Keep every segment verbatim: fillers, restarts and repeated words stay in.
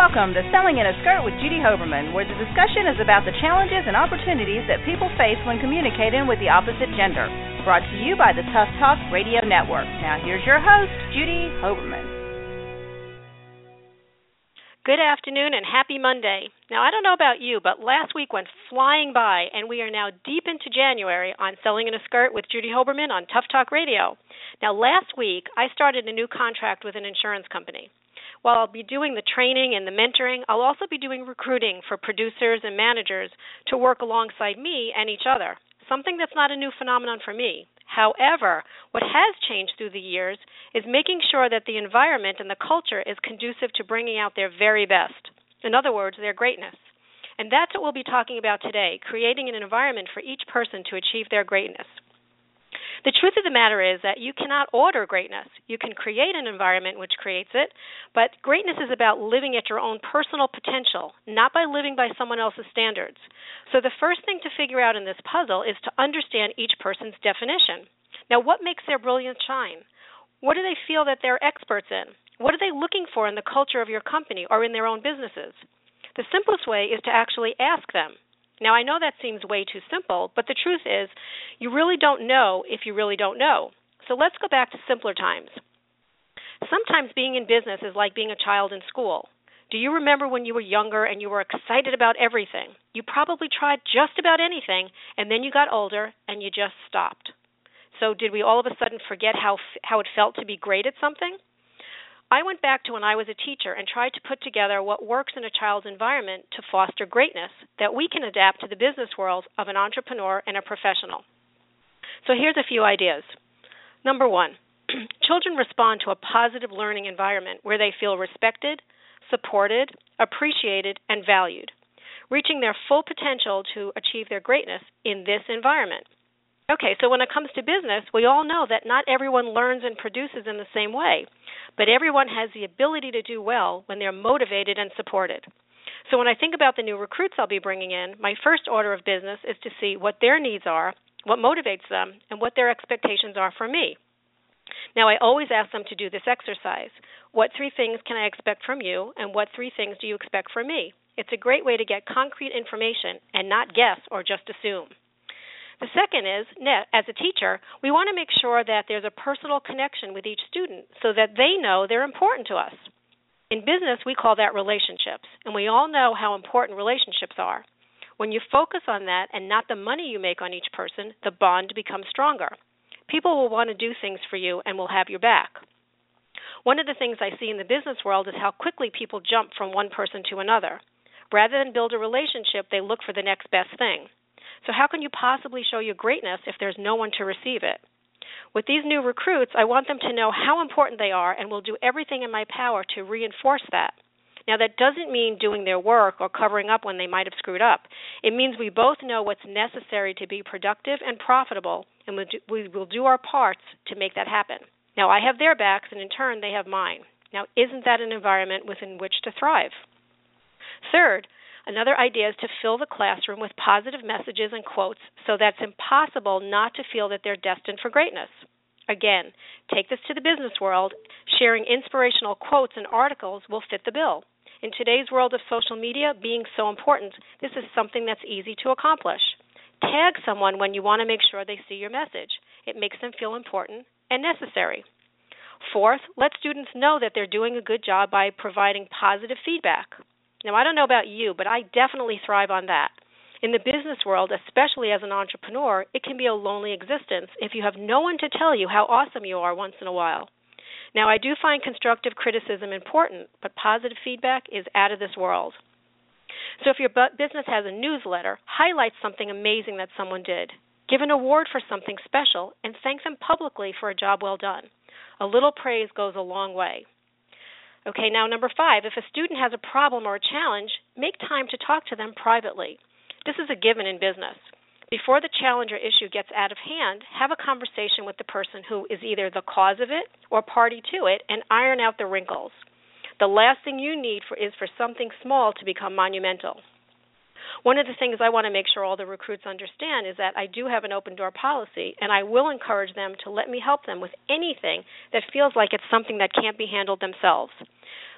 Welcome to Selling in a Skirt with Judy Hoberman, where the discussion is about the challenges and opportunities that people face when communicating with the opposite gender. Brought to you by the Tough Talk Radio Network. Now here's your host, Judy Hoberman. Good afternoon and happy Monday. Now, I don't know about you, but last week went flying by, and we are now deep into January on Selling in a Skirt with Judy Hoberman on Tough Talk Radio. Now, last week, I started a new contract with an insurance company. While I'll be doing the training and the mentoring, I'll also be doing recruiting for producers and managers to work alongside me and each other, something that's not a new phenomenon for me. However, what has changed through the years is making sure that the environment and the culture is conducive to bringing out their very best. In other words, their greatness. And that's what we'll be talking about today, creating an environment for each person to achieve their greatness. The truth of the matter is that you cannot order greatness. You can create an environment which creates it, but greatness is about living at your own personal potential, not by living by someone else's standards. So the first thing to figure out in this puzzle is to understand each person's definition. Now, what makes their brilliance shine? What do they feel that they're experts in? What are they looking for in the culture of your company or in their own businesses? The simplest way is to actually ask them. Now, I know that seems way too simple, but the truth is you really don't know if you really don't know. So let's go back to simpler times. Sometimes being in business is like being a child in school. Do you remember when you were younger and you were excited about everything? You probably tried just about anything, and then you got older and you just stopped. So did we all of a sudden forget how how it felt to be great at something? I went back to when I was a teacher and tried to put together what works in a child's environment to foster greatness that we can adapt to the business world of an entrepreneur and a professional. So here's a few ideas. Number one, children respond to a positive learning environment where they feel respected, supported, appreciated, and valued, reaching their full potential to achieve their greatness in this environment. Okay, so when it comes to business, we all know that not everyone learns and produces in the same way, but everyone has the ability to do well when they're motivated and supported. So when I think about the new recruits I'll be bringing in, my first order of business is to see what their needs are, what motivates them, and what their expectations are from me. Now, I always ask them to do this exercise. What three things can I expect from you, and what three things do you expect from me? It's a great way to get concrete information and not guess or just assume. The second is, as a teacher, we want to make sure that there's a personal connection with each student so that they know they're important to us. In business, we call that relationships, and we all know how important relationships are. When you focus on that and not the money you make on each person, the bond becomes stronger. People will want to do things for you and will have your back. One of the things I see in the business world is how quickly people jump from one person to another. Rather than build a relationship, they look for the next best thing. So how can you possibly show your greatness if there's no one to receive it? With these new recruits, I want them to know how important they are and will do everything in my power to reinforce that. Now, that doesn't mean doing their work or covering up when they might have screwed up. It means we both know what's necessary to be productive and profitable, and we will do our parts to make that happen. Now, I have their backs, and in turn, they have mine. Now, isn't that an environment within which to thrive? Third, another idea is to fill the classroom with positive messages and quotes so that it's impossible not to feel that they're destined for greatness. Again, take this to the business world. Sharing inspirational quotes and articles will fit the bill. In today's world of social media being so important, this is something that's easy to accomplish. Tag someone when you want to make sure they see your message. It makes them feel important and necessary. Fourth, let students know that they're doing a good job by providing positive feedback. Now, I don't know about you, but I definitely thrive on that. In the business world, especially as an entrepreneur, it can be a lonely existence if you have no one to tell you how awesome you are once in a while. Now, I do find constructive criticism important, but positive feedback is out of this world. So if your business has a newsletter, highlight something amazing that someone did. Give an award for something special and thank them publicly for a job well done. A little praise goes a long way. Okay, now number five, if a student has a problem or a challenge, make time to talk to them privately. This is a given in business. Before the challenge or issue gets out of hand, have a conversation with the person who is either the cause of it or party to it and iron out the wrinkles. The last thing you need for, is for something small to become monumental. One of the things I want to make sure all the recruits understand is that I do have an open door policy, and I will encourage them to let me help them with anything that feels like it's something that can't be handled themselves.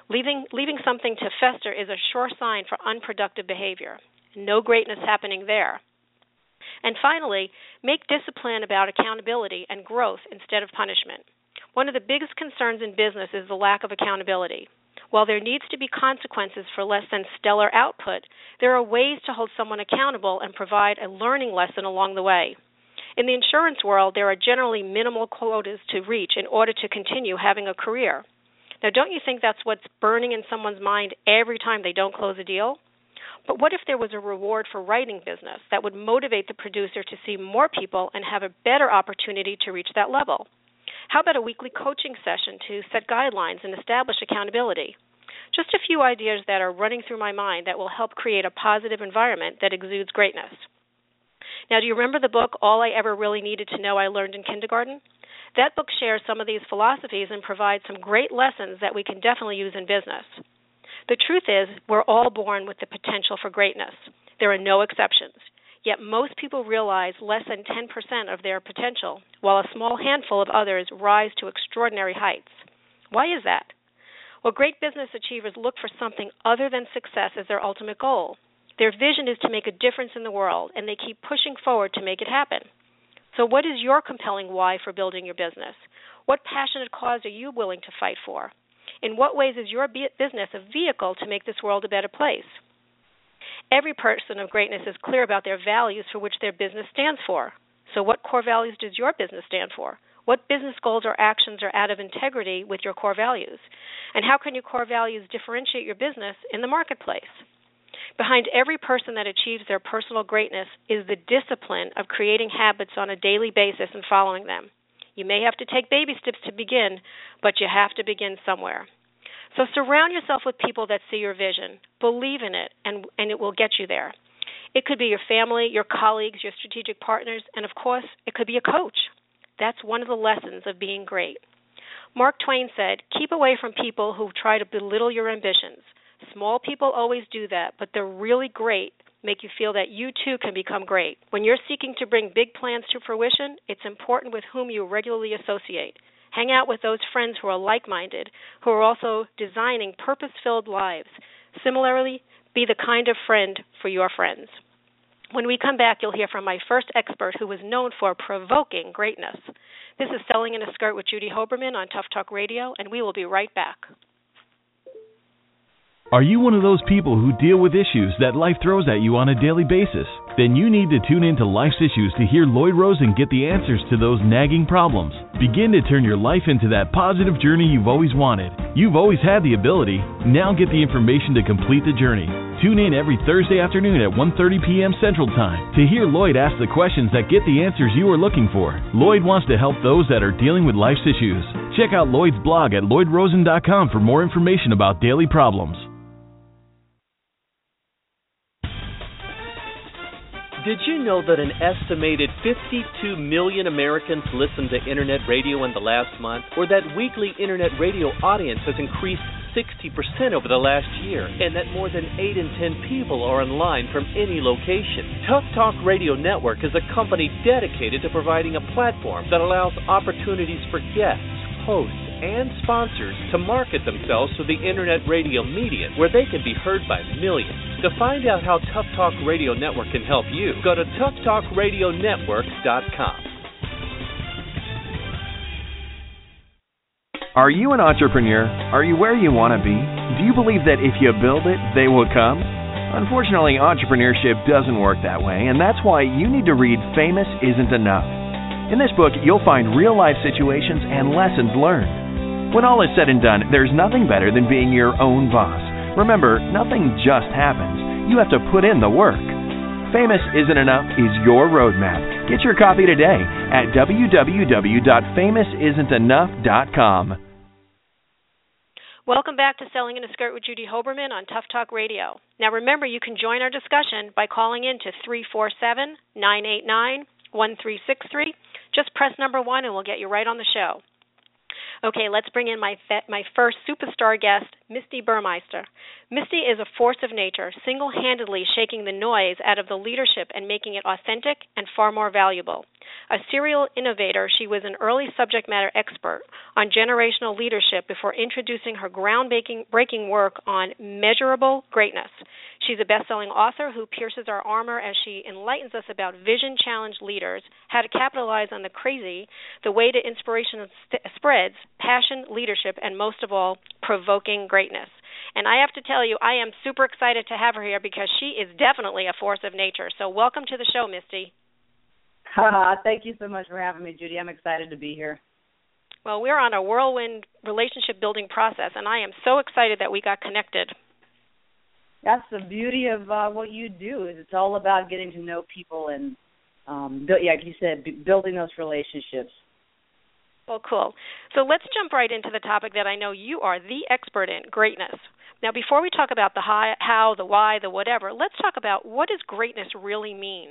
Leaving, leaving something to fester is a sure sign for unproductive behavior. No greatness happening there. And finally, make discipline about accountability and growth instead of punishment. One of the biggest concerns in business is the lack of accountability. While there needs to be consequences for less than stellar output, there are ways to hold someone accountable and provide a learning lesson along the way. In the insurance world, there are generally minimal quotas to reach in order to continue having a career. Now, don't you think that's what's burning in someone's mind every time they don't close a deal? But what if there was a reward for writing business that would motivate the producer to see more people and have a better opportunity to reach that level? How about a weekly coaching session to set guidelines and establish accountability? Just a few ideas that are running through my mind that will help create a positive environment that exudes greatness. Now, do you remember the book, All I Ever Really Needed to Know I Learned in Kindergarten? That book shares some of these philosophies and provides some great lessons that we can definitely use in business. The truth is, we're all born with the potential for greatness. There are no exceptions. Yet most people realize less than ten percent of their potential, while a small handful of others rise to extraordinary heights. Why is that? Well, great business achievers look for something other than success as their ultimate goal. Their vision is to make a difference in the world, and they keep pushing forward to make it happen. So what is your compelling why for building your business? What passionate cause are you willing to fight for? In what ways is your business a vehicle to make this world a better place? Every person of greatness is clear about their values for which their business stands for. So what core values does your business stand for? What business goals or actions are out of integrity with your core values? And how can your core values differentiate your business in the marketplace? Behind every person that achieves their personal greatness is the discipline of creating habits on a daily basis and following them. You may have to take baby steps to begin, but you have to begin somewhere. So surround yourself with people that see your vision, believe in it, and, and it will get you there. It could be your family, your colleagues, your strategic partners, and of course, it could be a coach. That's one of the lessons of being great. Mark Twain said, keep away from people who try to belittle your ambitions. Small people always do that, but the really great make you feel that you too can become great. When you're seeking to bring big plans to fruition, it's important with whom you regularly associate. Hang out with those friends who are like-minded, who are also designing purpose-filled lives. Similarly, be the kind of friend for your friends. When we come back, you'll hear from my first expert who is known for provoking greatness. This is Selling in a Skirt with Judy Hoberman on Tough Talk Radio, and we will be right back. Are you one of those people who deal with issues that life throws at you on a daily basis? Then you need to tune into Life's Issues to hear Lloyd Rosen get the answers to those nagging problems. Begin to turn your life into that positive journey you've always wanted. You've always had the ability. Now get the information to complete the journey. Tune in every Thursday afternoon at one thirty p.m. Central Time to hear Lloyd ask the questions that get the answers you are looking for. Lloyd wants to help those that are dealing with life's issues. Check out Lloyd's blog at lloyd rosen dot com for more information about daily problems. Did you know that an estimated fifty-two million Americans listened to Internet radio in the last month? Or that weekly Internet radio audience has increased sixty percent over the last year? And that more than eight in ten people are online from any location? Tough Talk Radio Network is a company dedicated to providing a platform that allows opportunities for guests, hosts, and sponsors to market themselves through the Internet radio medium, where they can be heard by millions. To find out how Tough Talk Radio Network can help you, go to tough talk radio network dot com. Are you an entrepreneur? Are you where you want to be? Do you believe that if you build it, they will come? Unfortunately, entrepreneurship doesn't work that way, and that's why you need to read Famous Isn't Enough. In this book, you'll find real-life situations and lessons learned. When all is said and done, there's nothing better than being your own boss. Remember, nothing just happens. You have to put in the work. Famous Isn't Enough is your roadmap. Get your copy today at w w w dot famous isn't enough dot com. Welcome back to Selling in a Skirt with Judy Hoberman on Tough Talk Radio. Now remember, you can join our discussion by calling in to three four seven, nine eight nine, one three six three. Just press number one and we'll get you right on the show. Okay, let's bring in my fe- my first superstar guest, Misty Burmeister. Misty is a force of nature, single-handedly shaking the noise out of the leadership and making it authentic and far more valuable. A serial innovator, she was an early subject matter expert on generational leadership before introducing her groundbreaking work on measurable greatness. She's a best-selling author who pierces our armor as she enlightens us about vision-challenged leaders, how to capitalize on the crazy, the way to inspiration st- spreads, passion, leadership, and most of all, provoking greatness. And I have to tell you, I am super excited to have her here because she is definitely a force of nature. So welcome to the show, Misty. Uh, thank you so much for having me, Judy. I'm excited to be here. Well, we're on a whirlwind relationship-building process, and I am so excited that we got connected. That's the beauty of uh, what you do. Is it's all about getting to know people and, um, yeah, like you said, b- building those relationships. Well, cool. So let's jump right into the topic that I know you are the expert in, greatness. Now, before we talk about the how, the why, the whatever, let's talk about what does greatness really mean?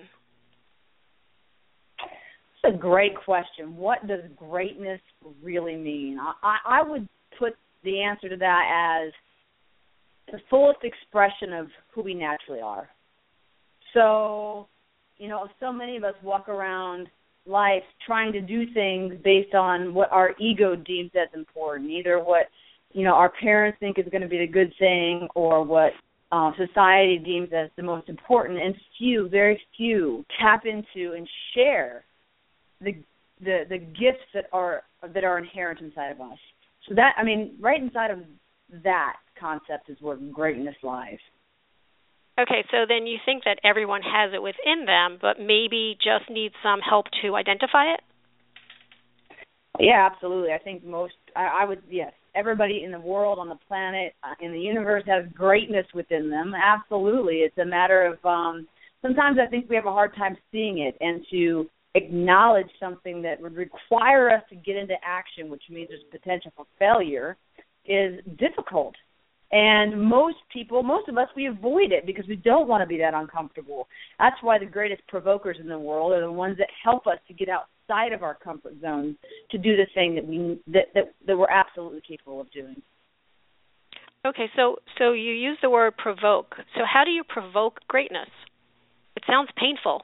That's a great question. What does greatness really mean? I, I would put the answer to that as the fullest expression of who we naturally are. So, you know, so many of us walk around life trying to do things based on what our ego deems as important, either what, you know, our parents think is going to be the good thing or what uh, society deems as the most important, and few, very few, tap into and share the the the gifts that are that are inherent inside of us. So that, I mean, right inside of that concept is where greatness lies. Okay, so then you think that everyone has it within them, but maybe just needs some help to identify it? Yeah, absolutely. I think most, I, I would, yes, everybody in the world, on the planet, uh, in the universe has greatness within them. Absolutely. It's a matter of, um, sometimes I think we have a hard time seeing it, and to acknowledge something that would require us to get into action, which means there's potential for failure, is difficult. And most people, most of us, we avoid it because we don't want to be that uncomfortable. That's why the greatest provokers in the world are the ones that help us to get outside of our comfort zones to do the thing that we that, that, that we're absolutely capable of doing. Okay, so so you use the word provoke. So how do you provoke greatness? It sounds painful.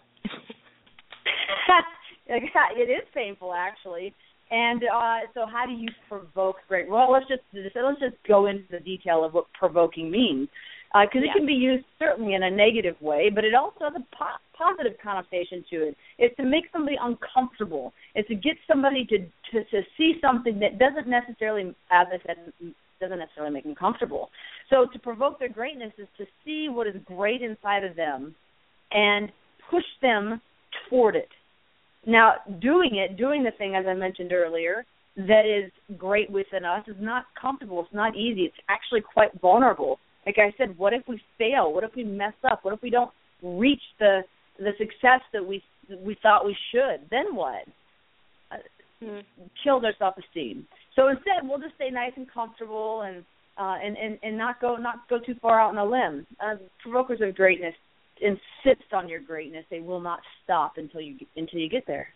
It is painful, actually. And uh, so, how do you provoke great? Well, let's just let's just go into the detail of what provoking means, because uh, yeah. It can be used certainly in a negative way, but it also has a po- positive connotation to it. It's to make somebody uncomfortable. It's to get somebody to, to to see something that doesn't necessarily, as I said, doesn't necessarily make them comfortable. So, to provoke their greatness is to see what is great inside of them and push them toward it. Now, doing it, doing the thing, as I mentioned earlier, that is great within us is not comfortable. It's not easy. It's actually quite vulnerable. Like I said, what if we fail? What if we mess up? What if we don't reach the the success that we we thought we should? Then what? Uh, mm-hmm. Kills our self-esteem. So instead, we'll just stay nice and comfortable and uh, and, and and not go not go too far out on a limb. Uh, provokers of greatness insist on your greatness. They will not stop until you until you get there.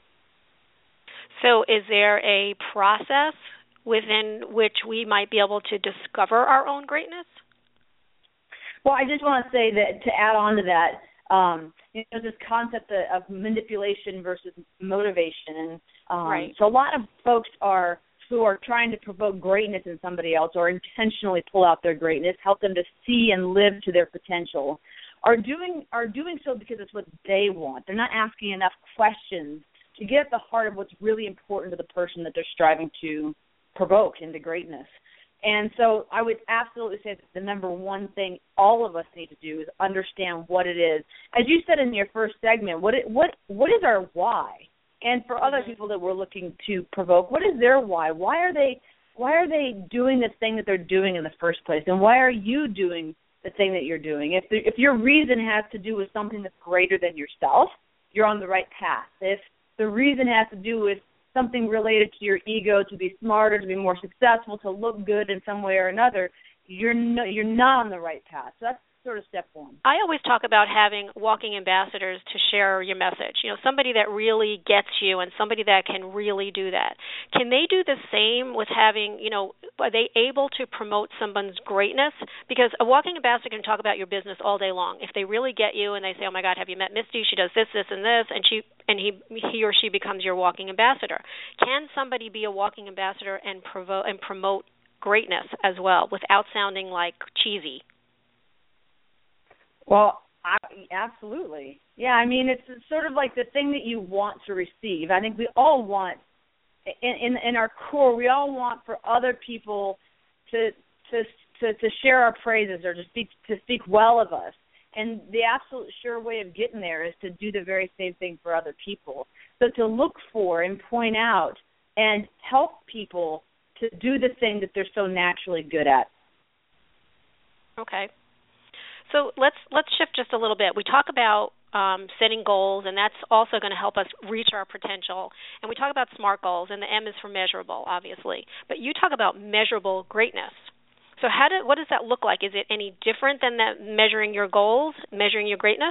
So is there a process within which we might be able to discover our own greatness? Well, I just want to say that to add on to that, um, you know, this concept of, of manipulation versus motivation. And um, right. So a lot of folks are who are trying to provoke greatness in somebody else or intentionally pull out their greatness, help them to see and live to their potential, are doing are doing so because it's what they want. They're not asking enough questions to get at the heart of what's really important to the person that they're striving to provoke into greatness. And so I would absolutely say that the number one thing all of us need to do is understand what it is. As you said in your first segment, what it, what what is our why? And for other people that we're looking to provoke, what is their why? Why are they why are they doing the thing that they're doing in the first place? And why are you doing the thing that you're doing? If the, if your reason has to do with something that's greater than yourself, you're on the right path. If the reason has to do with something related to your ego, to be smarter, to be more successful, to look good in some way or another, you're no, you're not on the right path. So that's sort of step one. I always talk about having walking ambassadors to share your message. You know, somebody that really gets you and somebody that can really do that. Can they do the same with having, you know, are they able to promote someone's greatness? Because a walking ambassador can talk about your business all day long. If they really get you and they say, oh, my God, have you met Misty? She does this, this, and this, and she and he he or she becomes your walking ambassador. Can somebody be a walking ambassador and provo- and promote greatness as well without sounding like cheesy? Well, I, absolutely. Yeah, I mean, it's sort of like the thing that you want to receive. I think we all want, in, in, in our core, we all want for other people to to to, to share our praises or to speak to speak well of us. And the absolute sure way of getting there is to do the very same thing for other people. So to look for and point out and help people to do the thing that they're so naturally good at. Okay. So let's let's shift just a little bit. We talk about um, setting goals, and that's also going to help us reach our potential. And we talk about SMART goals, and the M is for measurable, obviously. But you talk about measurable greatness. So how do what does that look like? Is it any different than that measuring your goals, measuring your greatness?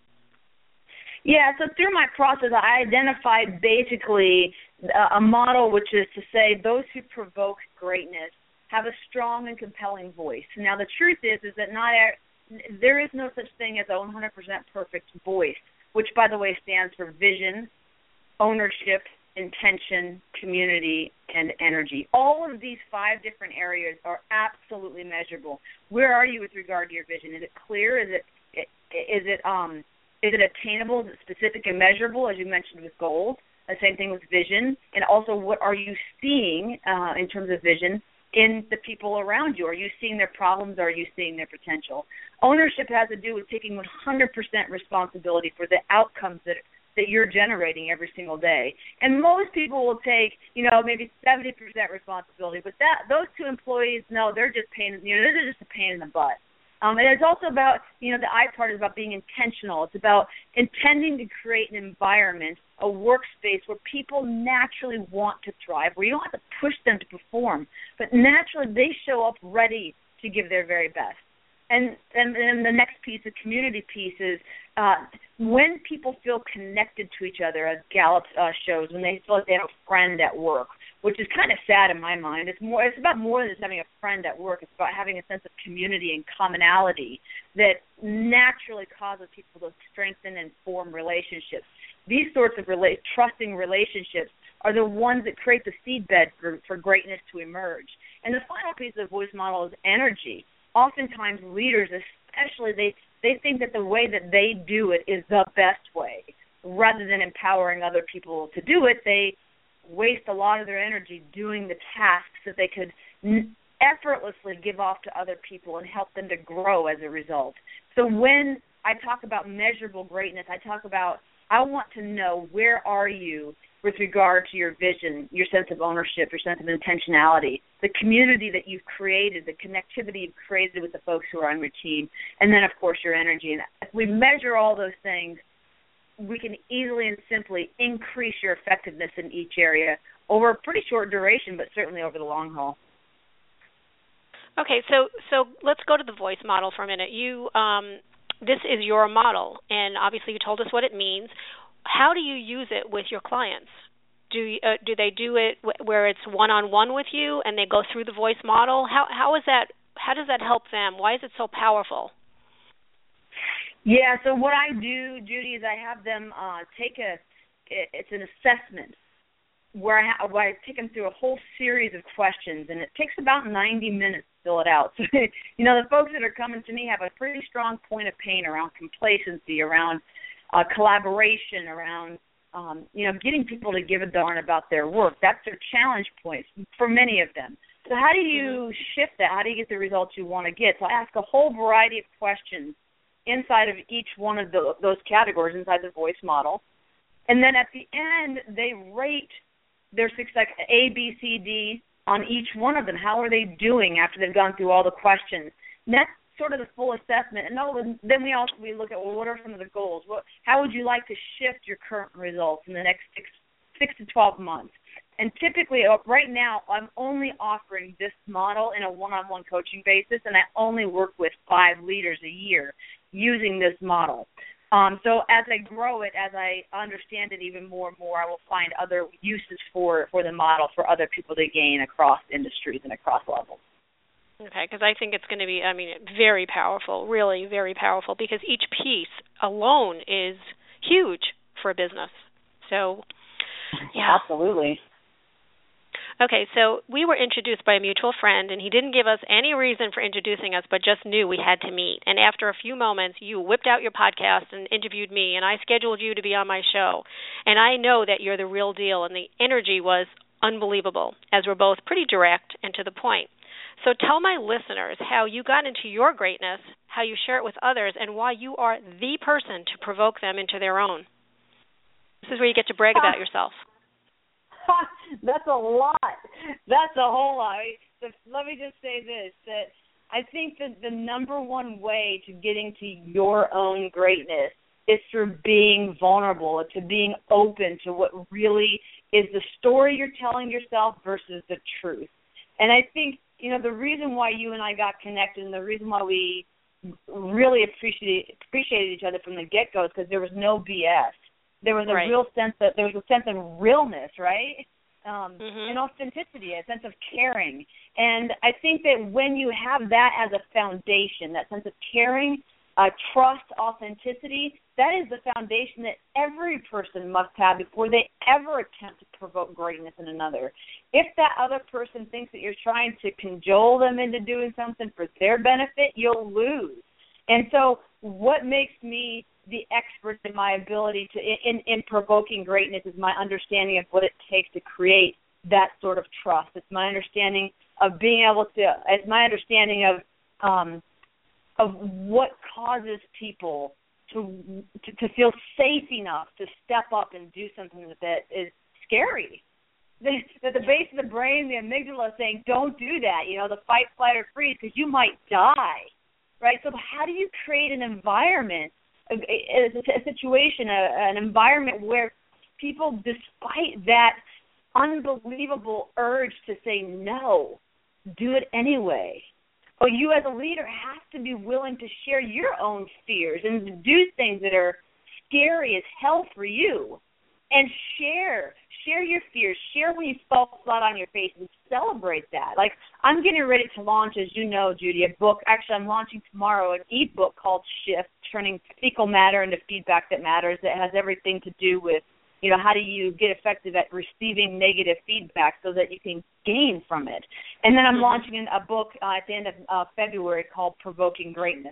Yeah, so through my process, I identified basically a model, which is to say those who provoke greatness have a strong and compelling voice. Now, the truth is, is that not there is no such thing as a one hundred percent perfect voice, which, by the way, stands for vision, ownership, intention, community, and energy. All of these five different areas are absolutely measurable. Where are you with regard to your vision? Is it clear? Is it is it um is it attainable? Is it specific and measurable, as you mentioned with goals? The same thing with vision. And also, what are you seeing uh, in terms of vision in the people around you? Are you seeing their problems? Or are you seeing their potential? Ownership has to do with taking one hundred percent responsibility for the outcomes that that you're generating every single day. And most people will take, you know, maybe seventy percent responsibility, but that those two employees, no, they're just pain, you know, they're just a pain in the butt. Um, and it's also about, you know, the I part is about being intentional. It's about intending to create an environment, a workspace where people naturally want to thrive, where you don't have to push them to perform, but naturally they show up ready to give their very best. And and then the next piece, the community piece, is uh, when people feel connected to each other, as Gallup uh, shows, when they feel like they have a friend at work, which is kind of sad in my mind. It's more. It's about more than just having a friend at work. It's about having a sense of community and commonality that naturally causes people to strengthen and form relationships. These sorts of rela- trusting relationships are the ones that create the seedbed for, for greatness to emerge. And the final piece of the voice model is energy. Oftentimes leaders, especially, they, they think that the way that they do it is the best way. Rather than empowering other people to do it, they waste a lot of their energy doing the tasks that they could n- effortlessly give off to other people and help them to grow as a result. So when I talk about measurable greatness, I talk about, I want to know, where are you with regard to your vision, your sense of ownership, your sense of intentionality, the community that you've created, the connectivity you've created with the folks who are on your team, and then, of course, your energy. And if we measure all those things, we can easily and simply increase your effectiveness in each area over a pretty short duration, but certainly over the long haul. Okay, so so let's go to the voice model for a minute. You, um, this is your model, and obviously you told us what it means. How do you use it with your clients? Do you, uh, do they do it w- where it's one-on-one with you and they go through the voice model? How how is that? How does that help them? Why is it so powerful? Yeah, so what I do, Judy, is I have them uh, take a, it's an assessment where I, ha- where I take them through a whole series of questions, and it takes about ninety minutes to fill it out. So, you know, the folks that are coming to me have a pretty strong point of pain around complacency, around uh, collaboration, around, um, you know, getting people to give a darn about their work. That's their challenge points for many of them. So how do you shift that? How do you get the results you want to get? So I ask a whole variety of questions inside of each one of the, those categories, inside the voice model. And then at the end, they rate their success, A, B, C, D, on each one of them. How are they doing after they've gone through all the questions? And that's sort of the full assessment. And then we also we look at, well, what are some of the goals? What, how would you like to shift your current results in the next six, six to twelve months? And typically, uh, right now, I'm only offering this model in a one-on-one coaching basis, and I only work with five leaders a year using this model. Um, so as I grow it, as I understand it even more and more, I will find other uses for, for the model for other people to gain across industries and across levels. Okay, because I think it's going to be, I mean, very powerful, really very powerful, because each piece alone is huge for a business. So, yeah. Absolutely. Okay, so we were introduced by a mutual friend, and he didn't give us any reason for introducing us, but just knew we had to meet. And after a few moments, you whipped out your podcast and interviewed me, and I scheduled you to be on my show. And I know that you're the real deal, and the energy was unbelievable, as we're both pretty direct and to the point. So tell my listeners how you got into your greatness, how you share it with others, and why you are the person to provoke them into their own. This is where you get to brag about yourself. That's a lot. That's a whole lot. Let me just say this, that I think that the number one way to getting to your own greatness is through being vulnerable, to being open to what really is the story you're telling yourself versus the truth. And I think, you know, the reason why you and I got connected and the reason why we really appreciated, appreciated each other from the get-go is because there was no B S. There was a right. real sense that there was a sense of realness, right? Um, mm-hmm. and authenticity, a sense of caring. And I think that when you have that as a foundation, that sense of caring, uh, trust, authenticity, that is the foundation that every person must have before they ever attempt to provoke greatness in another. If that other person thinks that you're trying to cajole them into doing something for their benefit, you'll lose. And so what makes me the expert in my ability to, in, in provoking greatness is my understanding of what it takes to create that sort of trust. It's my understanding of being able to, it's my understanding of um, of what causes people to, to to feel safe enough to step up and do something that is scary. That the base of the brain, the amygdala, is saying, don't do that, you know, the fight, flight, or freeze, because you might die, right? So how do you create an environment, a, a situation, a, an environment where people, despite that unbelievable urge to say no, do it anyway? Well, you as a leader have to be willing to share your own fears and to do things that are scary as hell for you. And share, share your fears, share when you fall flat on your face and celebrate that. Like, I'm getting ready to launch, as you know, Judy, a book. Actually, I'm launching tomorrow an e-book called Shift, Turning Fecal Matter into Feedback That Matters, that has everything to do with, you know, how do you get effective at receiving negative feedback so that you can gain from it. And then I'm mm-hmm. launching a book uh, at the end of uh, February called Provoking Greatness.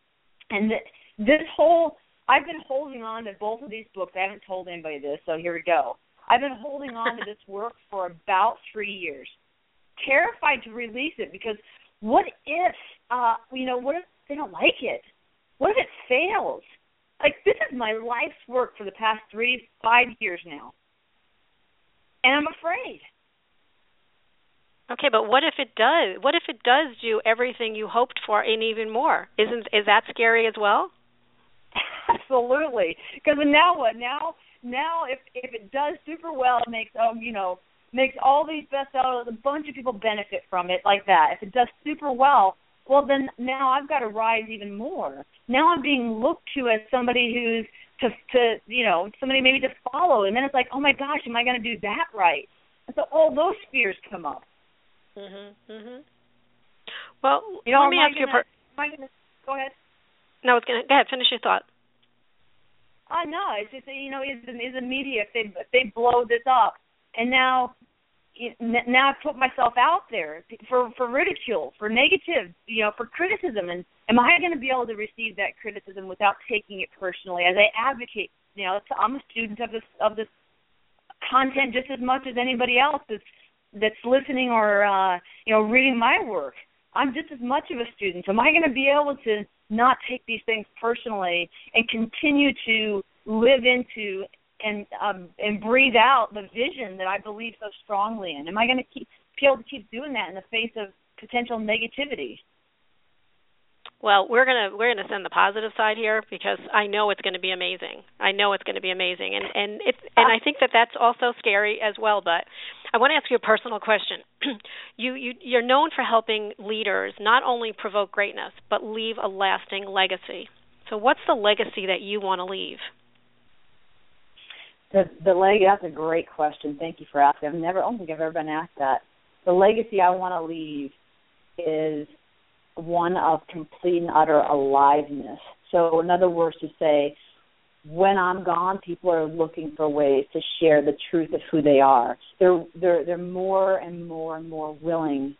And th- this whole... I've been holding on to both of these books. I haven't told anybody this, so here we go. I've been holding on to this work for about three years, terrified to release it because what if, uh, you know, what if they don't like it? What if it fails? Like, this is my life's work for the past three, five years now, and I'm afraid. Okay, but what if it does? What if it does do everything you hoped for and even more? Isn't is that scary as well? Absolutely, because now what? Now, now if if it does super well, it makes oh you know makes all these bestsellers. A bunch of people benefit from it like that. If it does super well, well then now I've got to rise even more. Now I'm being looked to as somebody who's to to you know somebody maybe to follow, and then it's like, oh my gosh, am I going to do that right? And so all those fears come up. Mhm. Mhm. Well, you know, let me am ask I you. Gonna, Per- am I gonna, go ahead. No, I was gonna go ahead. Finish your thought. Uh, no, it's just, you know, is the, is the media, if they, if they blow this up, and now now I've put myself out there for, for ridicule, for negative, you know, for criticism, and am I going to be able to receive that criticism without taking it personally? As I advocate, you know, I'm a student of this of this content just as much as anybody else that's, that's listening or, uh, you know, reading my work. I'm just as much of a student. So am I going to be able to not take these things personally and continue to live into and um, and breathe out the vision that I believe so strongly in? Am I going to keep be able to keep doing that in the face of potential negativity? Well, we're gonna we're gonna send the positive side here because I know it's going to be amazing. I know it's going to be amazing, and and it's and I think that that's also scary as well. But I want to ask you a personal question. you you you're known for helping leaders not only provoke greatness but leave a lasting legacy. So, what's the legacy that you want to leave? The the leg that's a great question. Thank you for asking. I've never I don't think I've ever been asked that. The legacy I want to leave is one of complete and utter aliveness. So in other words, to say, when I'm gone, people are looking for ways to share the truth of who they are. They're they're they're more and more and more willing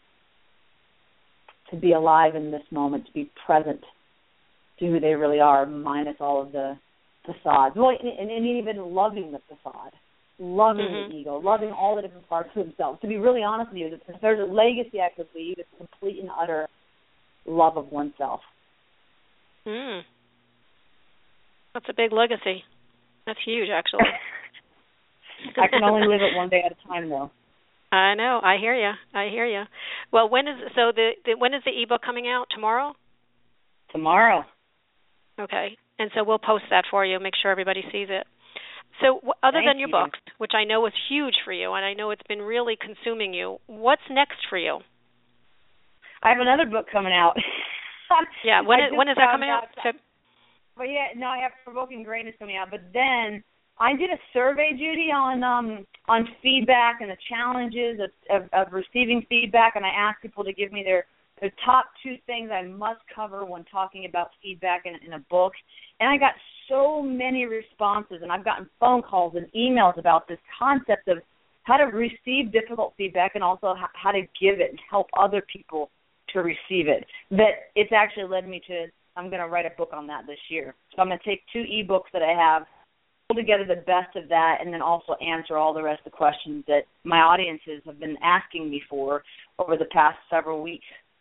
to be alive in this moment, to be present to who they really are, minus all of the facades. Well, and, and even loving the facade, loving mm-hmm. the ego, loving all the different parts of themselves. To be really honest with you, if there's a legacy I could leave, it's complete and utter love of oneself. Mm. That's a big legacy. That's huge, actually. I can only live it one day at a time, though. I know. I hear you. I hear you. Well, when is so the, the when is the ebook coming out? Tomorrow? Tomorrow. Okay. And so we'll post that for you. Make sure everybody sees it. So, w- other Thank than your you. books, which I know is huge for you, and I know it's been really consuming you, what's next for you? I have another book coming out. Yeah, when is, when is that coming out? out? But yeah, no, I have Provoking Greatness coming out. But then I did a survey, Judy, on um, on feedback and the challenges of, of, of receiving feedback, and I asked people to give me their, their top two things I must cover when talking about feedback in, in a book. And I got so many responses, and I've gotten phone calls and emails about this concept of how to receive difficult feedback and also how to give it and help other people to receive it, that it's actually led me to, I'm going to write a book on that this year. So I'm going to take two ebooks that I have, pull together the best of that, and then also answer all the rest of the questions that my audiences have been asking me for over the past several weeks.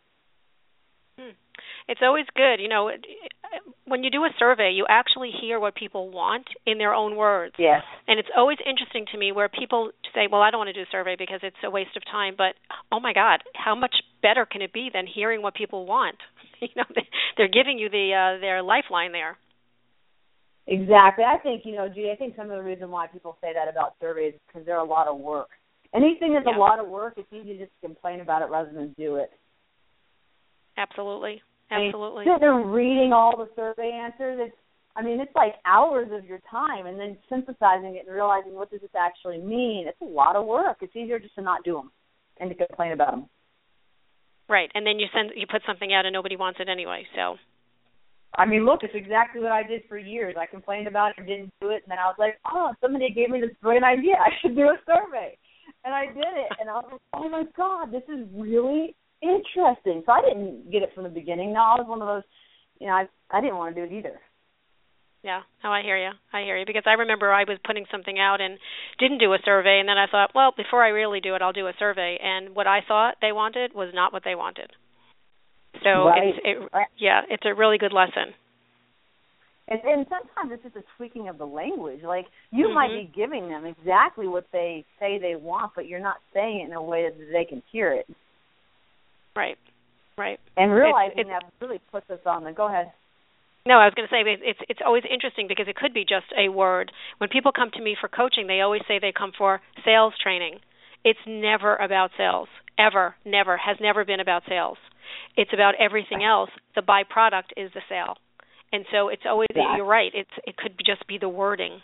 Hmm. It's always good, you know, when you do a survey, you actually hear what people want in their own words. Yes. And it's always interesting to me where people say, well, I don't want to do a survey because it's a waste of time. But, oh, my God, how much better can it be than hearing what people want? You know, they're giving you the uh, their lifeline there. Exactly. I think, you know, Judy, I think some of the reason why people say that about surveys is because they're a lot of work. Anything that's yeah. a lot of work, it's easy just to complain about it rather than do it. Absolutely. Absolutely. I mean, they're reading all the survey answers. It's, I mean, it's like hours of your time, and then synthesizing it and realizing what does this actually mean. It's a lot of work. It's easier just to not do them and to complain about them. Right, and then you send you put something out and nobody wants it anyway. So, I mean, look, it's exactly what I did for years. I complained about it and didn't do it, and then I was like, oh, somebody gave me this great idea. I should do a survey, and I did it, and I was like, oh my God, this is really interesting. So I didn't get it from the beginning. No, I was one of those, you know, I I didn't want to do it either. Yeah, oh, I hear you. I hear you. Because I remember I was putting something out and didn't do a survey, and then I thought, well, before I really do it, I'll do a survey. And what I thought they wanted was not what they wanted. So, right. it's, it, yeah, it's a really good lesson. And, and sometimes it's just a tweaking of the language. Like, you mm-hmm. might be giving them exactly what they say they want, but you're not saying it in a way that they can hear it. Right, right. And realizing it's, it's, that really puts us on the, go ahead. No, I was going to say it's it's always interesting because it could be just a word. When people come to me for coaching, they always say they come for sales training. It's never about sales, ever, never, has never been about sales. It's about everything else. The byproduct is the sale. And so it's always, yeah. you're right, it's it could just be the wording.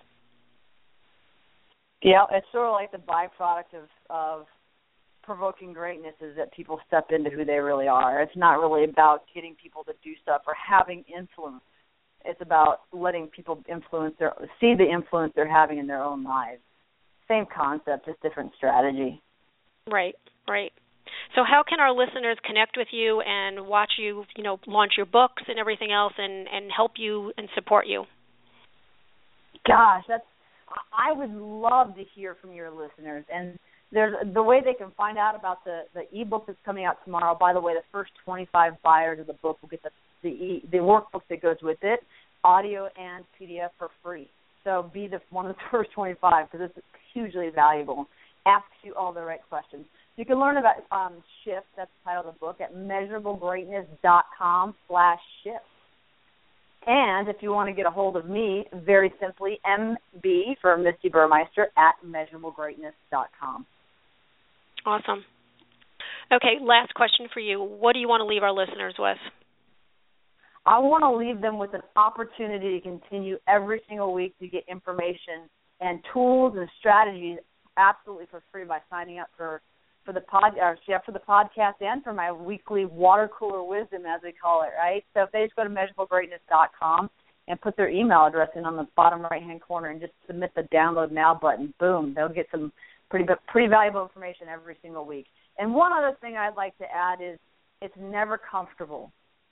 Yeah, it's sort of like the byproduct of, of provoking greatness is that people step into who they really are. It's not really about getting people to do stuff or having influence. It's about letting people influence their see the influence they're having in their own lives. Same concept, just different strategy. Right, right. So how can our listeners connect with you and watch you, you know, launch your books and everything else and, and help you and support you? Gosh, that's I would love to hear from your listeners. And there's the way they can find out about the, the ebook that's coming out tomorrow. By the way, the first twenty-five buyers of the book will get the the, e, the workbook that goes with it, audio and P D F for free. So be the one of the first twenty-five because it's hugely valuable. Asks you all the right questions. You can learn about um, Shift, that's the title of the book, at measurablegreatness.com slash shift. And if you want to get a hold of me, very simply, M B for Misty Burmeister at measurablegreatness dot com. Awesome. Okay, last question for you. What do you want to leave our listeners with? I want to leave them with an opportunity to continue every single week to get information and tools and strategies absolutely for free by signing up for, for the pod or yeah, for the podcast and for my weekly water cooler wisdom, as we call it, right? So if they just go to measurable greatness dot com and put their email address in on the bottom right-hand corner and just submit the download now button, boom, they'll get some pretty pretty valuable information every single week. And one other thing I'd like to add is it's never comfortable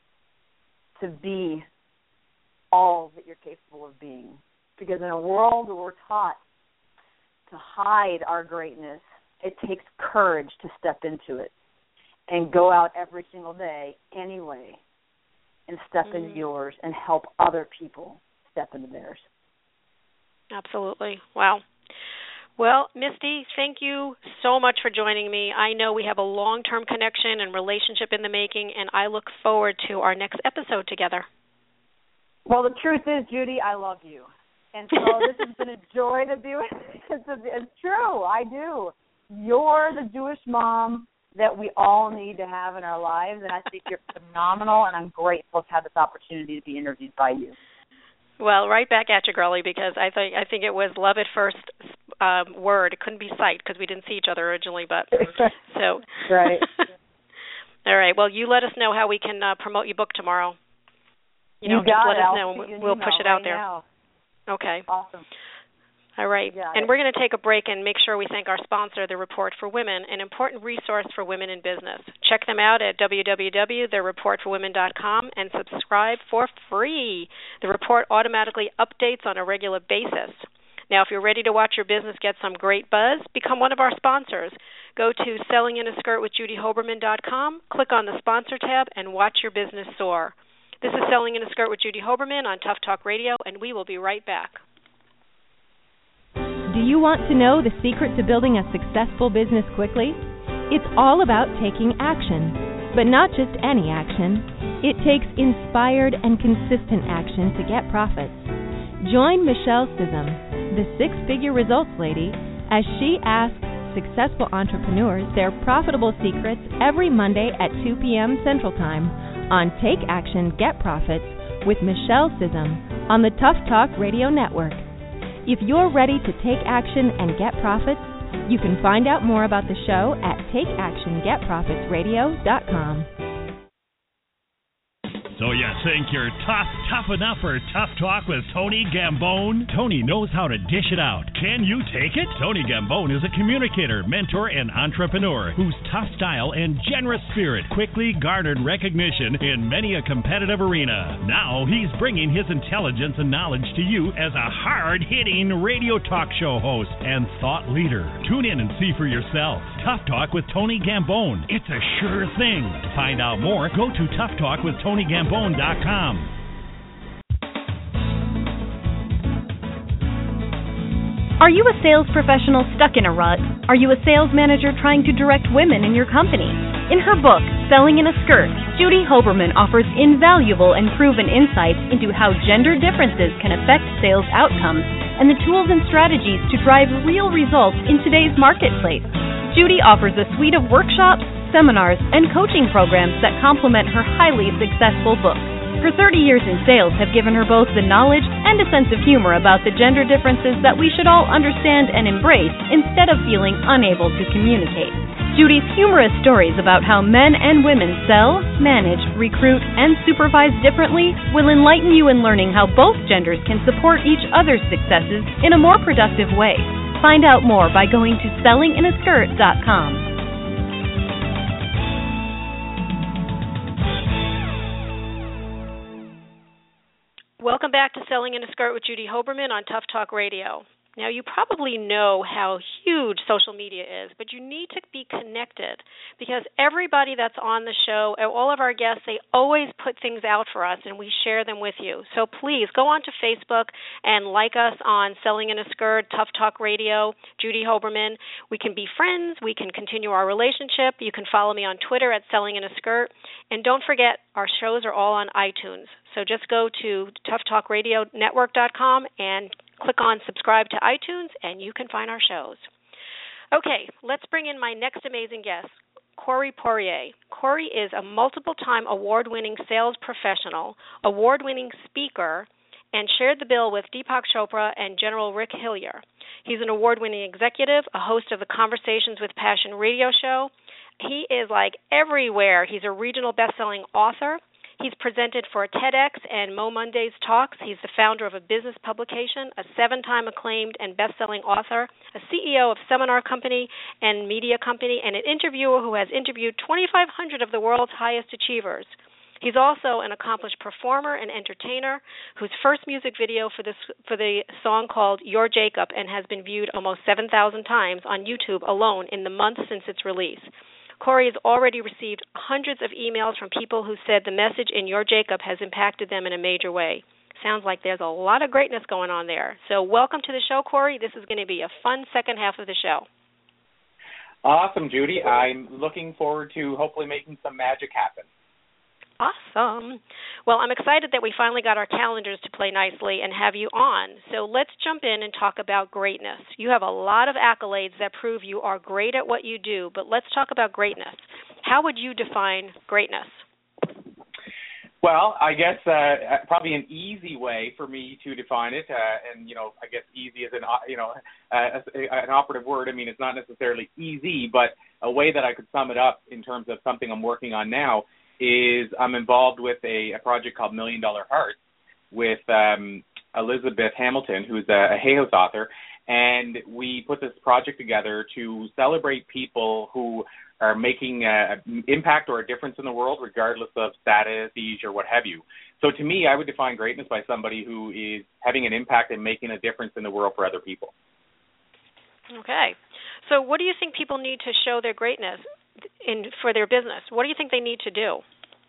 to be all that you're capable of being. Because in a world where we're taught to hide our greatness, it takes courage to step into it and go out every single day anyway and step mm-hmm. into yours and help other people step into theirs. Absolutely. Wow. Well, Misty, thank you so much for joining me. I know we have a long-term connection and relationship in the making, and I look forward to our next episode together. Well, the truth is, Judy, I love you. And so this has been a joy to be with you. It's, it's true. I do. You're the Jewish mom that we all need to have in our lives, and I think you're phenomenal, and I'm grateful to have this opportunity to be interviewed by you. Well, right back at you, girlie, because I think I think it was love at first um, word. It couldn't be sight because we didn't see each other originally, but so. Right. All right. Well, you let us know how we can uh, promote your book tomorrow. You, you know, got just let it. us I'll know. you We'll push it right out there. Now. Okay. Awesome. All right. And it. we're going to take a break and make sure we thank our sponsor, The Report for Women, an important resource for women in business. Check them out at w w w dot the report for women dot com and subscribe for free. The report automatically updates on a regular basis. Now, if you're ready to watch your business get some great buzz, become one of our sponsors. Go to selling in a skirt with judy hoberman dot com, click on the sponsor tab, and watch your business soar. This is Selling in a Skirt with Judy Hoberman on Tough Talk Radio, and we will be right back. Do you want to know the secret to building a successful business quickly? It's all about taking action, but not just any action. It takes inspired and consistent action to get profits. Join Michelle Sissom, the six-figure results lady, as she asks successful entrepreneurs their profitable secrets every Monday at two p.m. Central Time on Take Action, Get Profits with Michelle Sissom on the Tough Talk Radio Network. If you're ready to take action and get profits, you can find out more about the show at take action get profits radio dot com. So you think you're tough, tough enough for Tough Talk with Tony Gambone? Tony knows how to dish it out. Can you take it? Tony Gambone is a communicator, mentor, and entrepreneur whose tough style and generous spirit quickly garnered recognition in many a competitive arena. Now he's bringing his intelligence and knowledge to you as a hard-hitting radio talk show host and thought leader. Tune in and see for yourself. Tough Talk with Tony Gambone. It's a sure thing. To find out more, go to tough talk with tony gambone dot com. Are you a sales professional stuck in a rut? Are you a sales manager trying to direct women in your company? In her book, Selling in a Skirt, Judy Hoberman offers invaluable and proven insights into how gender differences can affect sales outcomes and the tools and strategies to drive real results in today's marketplace. Judy offers a suite of workshops, seminars, and coaching programs that complement her highly successful book. Her thirty years in sales have given her both the knowledge and a sense of humor about the gender differences that we should all understand and embrace instead of feeling unable to communicate. Judy's humorous stories about how men and women sell, manage, recruit, and supervise differently will enlighten you in learning how both genders can support each other's successes in a more productive way. Find out more by going to selling in a skirt dot com. Welcome back to Selling in a Skirt with Judy Hoberman on Tough Talk Radio. Now, you probably know how huge social media is, but you need to be connected because everybody that's on the show, all of our guests, they always put things out for us, and we share them with you. So please go on to Facebook and like us on Selling in a Skirt, Tough Talk Radio, Judy Hoberman. We can be friends. We can continue our relationship. You can follow me on Twitter at Selling in a Skirt. And don't forget, our shows are all on iTunes. So just go to tough talk radio network dot com and click on subscribe to iTunes, and you can find our shows. Okay, let's bring in my next amazing guest, Corey Poirier. Corey is a multiple-time award-winning sales professional, award-winning speaker, and shared the bill with Deepak Chopra and General Rick Hillier. He's an award-winning executive, a host of the Conversations with Passion radio show. He is like everywhere. He's a regional best-selling author. He's presented for TEDx and Mo Monday's Talks. He's the founder of a business publication, a seven-time acclaimed and best-selling author, a C E O of seminar company and media company, and an interviewer who has interviewed twenty-five hundred of the world's highest achievers. He's also an accomplished performer and entertainer whose first music video for, this, for the song called You're Jacob and has been viewed almost seven thousand times on YouTube alone in the month since its release. Corey has already received hundreds of emails from people who said the message in Your Jacob has impacted them in a major way. Sounds like there's a lot of greatness going on there. So welcome to the show, Corey. This is going to be a fun second half of the show. Awesome, Judy. I'm looking forward to hopefully making some magic happen. Awesome. Well, I'm excited that we finally got our calendars to play nicely and have you on. So let's jump in and talk about greatness. You have a lot of accolades that prove you are great at what you do, but let's talk about greatness. How would you define greatness? Well, I guess uh, probably an easy way for me to define it, uh, and, you know, I guess easy is an, you know, uh, an operative word. I mean, it's not necessarily easy, but a way that I could sum it up in terms of something I'm working on now is I'm involved with a, a project called Million Dollar Hearts with um, Elizabeth Hamilton, who's a, a Hay House author, and we put this project together to celebrate people who are making an impact or a difference in the world, regardless of status, age, or what have you. So to me, I would define greatness by somebody who is having an impact and making a difference in the world for other people. Okay. So what do you think people need to show their greatness in for their business? What do you think they need to do?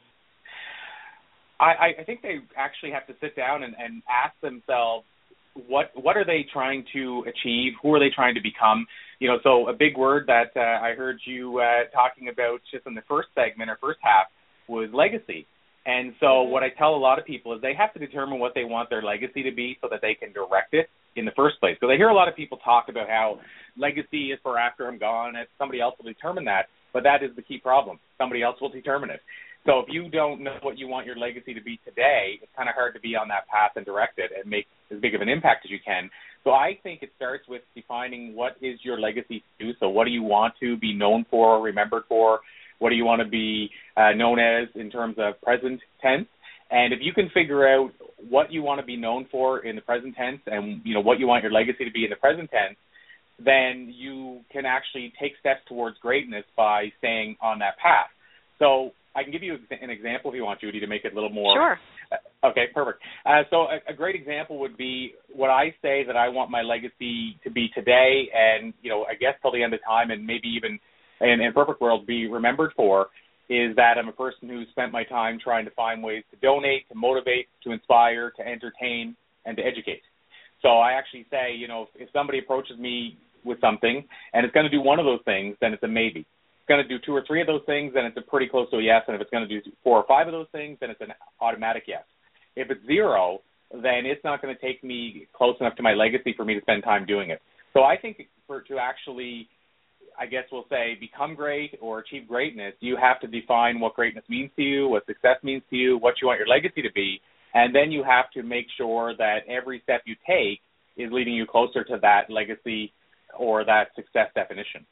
I, I think they actually have to sit down and, and ask themselves, what what are they trying to achieve? Who are they trying to become? You know, so a big word that uh, I heard you uh, talking about just in the first segment or first half was legacy. And so mm-hmm. what I tell a lot of people is they have to determine what they want their legacy to be so that they can direct it in the first place. Because I hear a lot of people talk about how legacy is for after I'm gone, and somebody else will determine that. But that is the key problem. Somebody else will determine it. So if you don't know what you want your legacy to be today, it's kind of hard to be on that path and direct it and make as big of an impact as you can. So I think it starts with defining what is your legacy to do. So what do you want to be known for or remembered for? What do you want to be uh, known as in terms of present tense? And if you can figure out what you want to be known for in the present tense and, you know, what you want your legacy to be in the present tense, then you can actually take steps towards greatness by staying on that path. So I can give you an example if you want, Judy, to make it a little more. Sure. Uh, okay, perfect. Uh, so a, a great example would be what I say that I want my legacy to be today and, you know, I guess till the end of time and maybe even in a perfect world be remembered for is that I'm a person who spent my time trying to find ways to donate, to motivate, to inspire, to entertain, and to educate. So I actually say, you know, if, if somebody approaches me with something and it's going to do one of those things, then it's a maybe. Going to do two or three of those things, then it's a pretty close to a yes. And if it's going to do four or five of those things, then it's an automatic yes. If it's zero, then it's not going to take me close enough to my legacy for me to spend time doing it. So I think for to actually, I guess we'll say, become great or achieve greatness, you have to define what greatness means to you, what success means to you, what you want your legacy to be, and then you have to make sure that every step you take is leading you closer to that legacy or that success definition.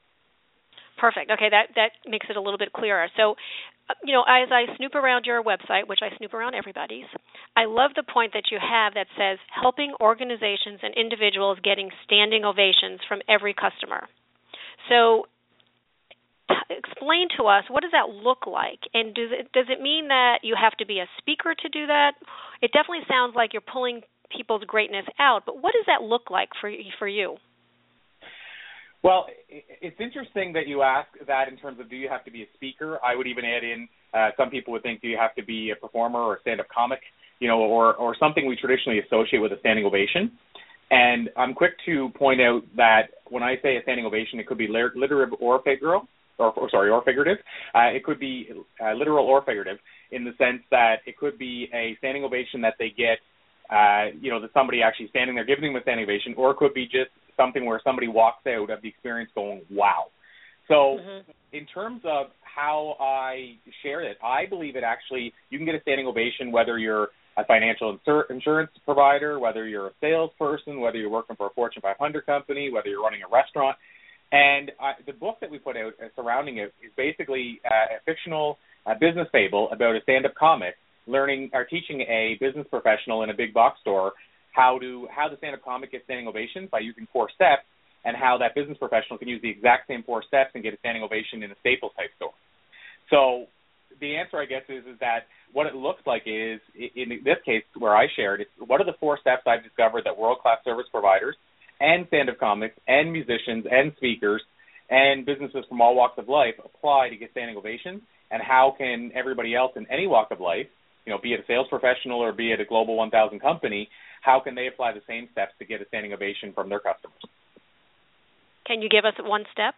Perfect. Okay, that, that makes it a little bit clearer. So, you know, as I snoop around your website, which I snoop around everybody's, I love the point that you have that says helping organizations and individuals getting standing ovations from every customer. So t- explain to us, what does that look like? And does it, does it mean that you have to be a speaker to do that? It definitely sounds like you're pulling people's greatness out, but what does that look like for for you? Well, it's interesting that you ask that in terms of do you have to be a speaker. I would even add in uh, some people would think do you have to be a performer or a stand-up comic, you know, or, or something we traditionally associate with a standing ovation. And I'm quick to point out that when I say a standing ovation, it could be literal or figurative, or, or sorry, or figurative. Uh, it could be uh, literal or figurative in the sense that it could be a standing ovation that they get, uh, you know, that somebody actually standing there giving them a standing ovation, or it could be just something where somebody walks out of the experience going, wow. So mm-hmm. in terms of how I share it, I believe it actually, you can get a standing ovation whether you're a financial insur- insurance provider, whether you're a salesperson, whether you're working for a Fortune five hundred company, whether you're running a restaurant. And uh, the book that we put out uh, surrounding it is basically uh, a fictional uh, business fable about a stand-up comic learning or teaching a business professional in a big box store how to how the stand-up comic gets standing ovations by using four steps, and how that business professional can use the exact same four steps and get a standing ovation in a Staples type store. So the answer, I guess, is is that what it looks like is, in this case where I shared, it's what are the four steps I've discovered that world-class service providers and stand-up comics and musicians and speakers and businesses from all walks of life apply to get standing ovations, and how can everybody else in any walk of life, you know, be it a sales professional or be it a Global one thousand company, how can they apply the same steps to get a standing ovation from their customers? Can you give us one step?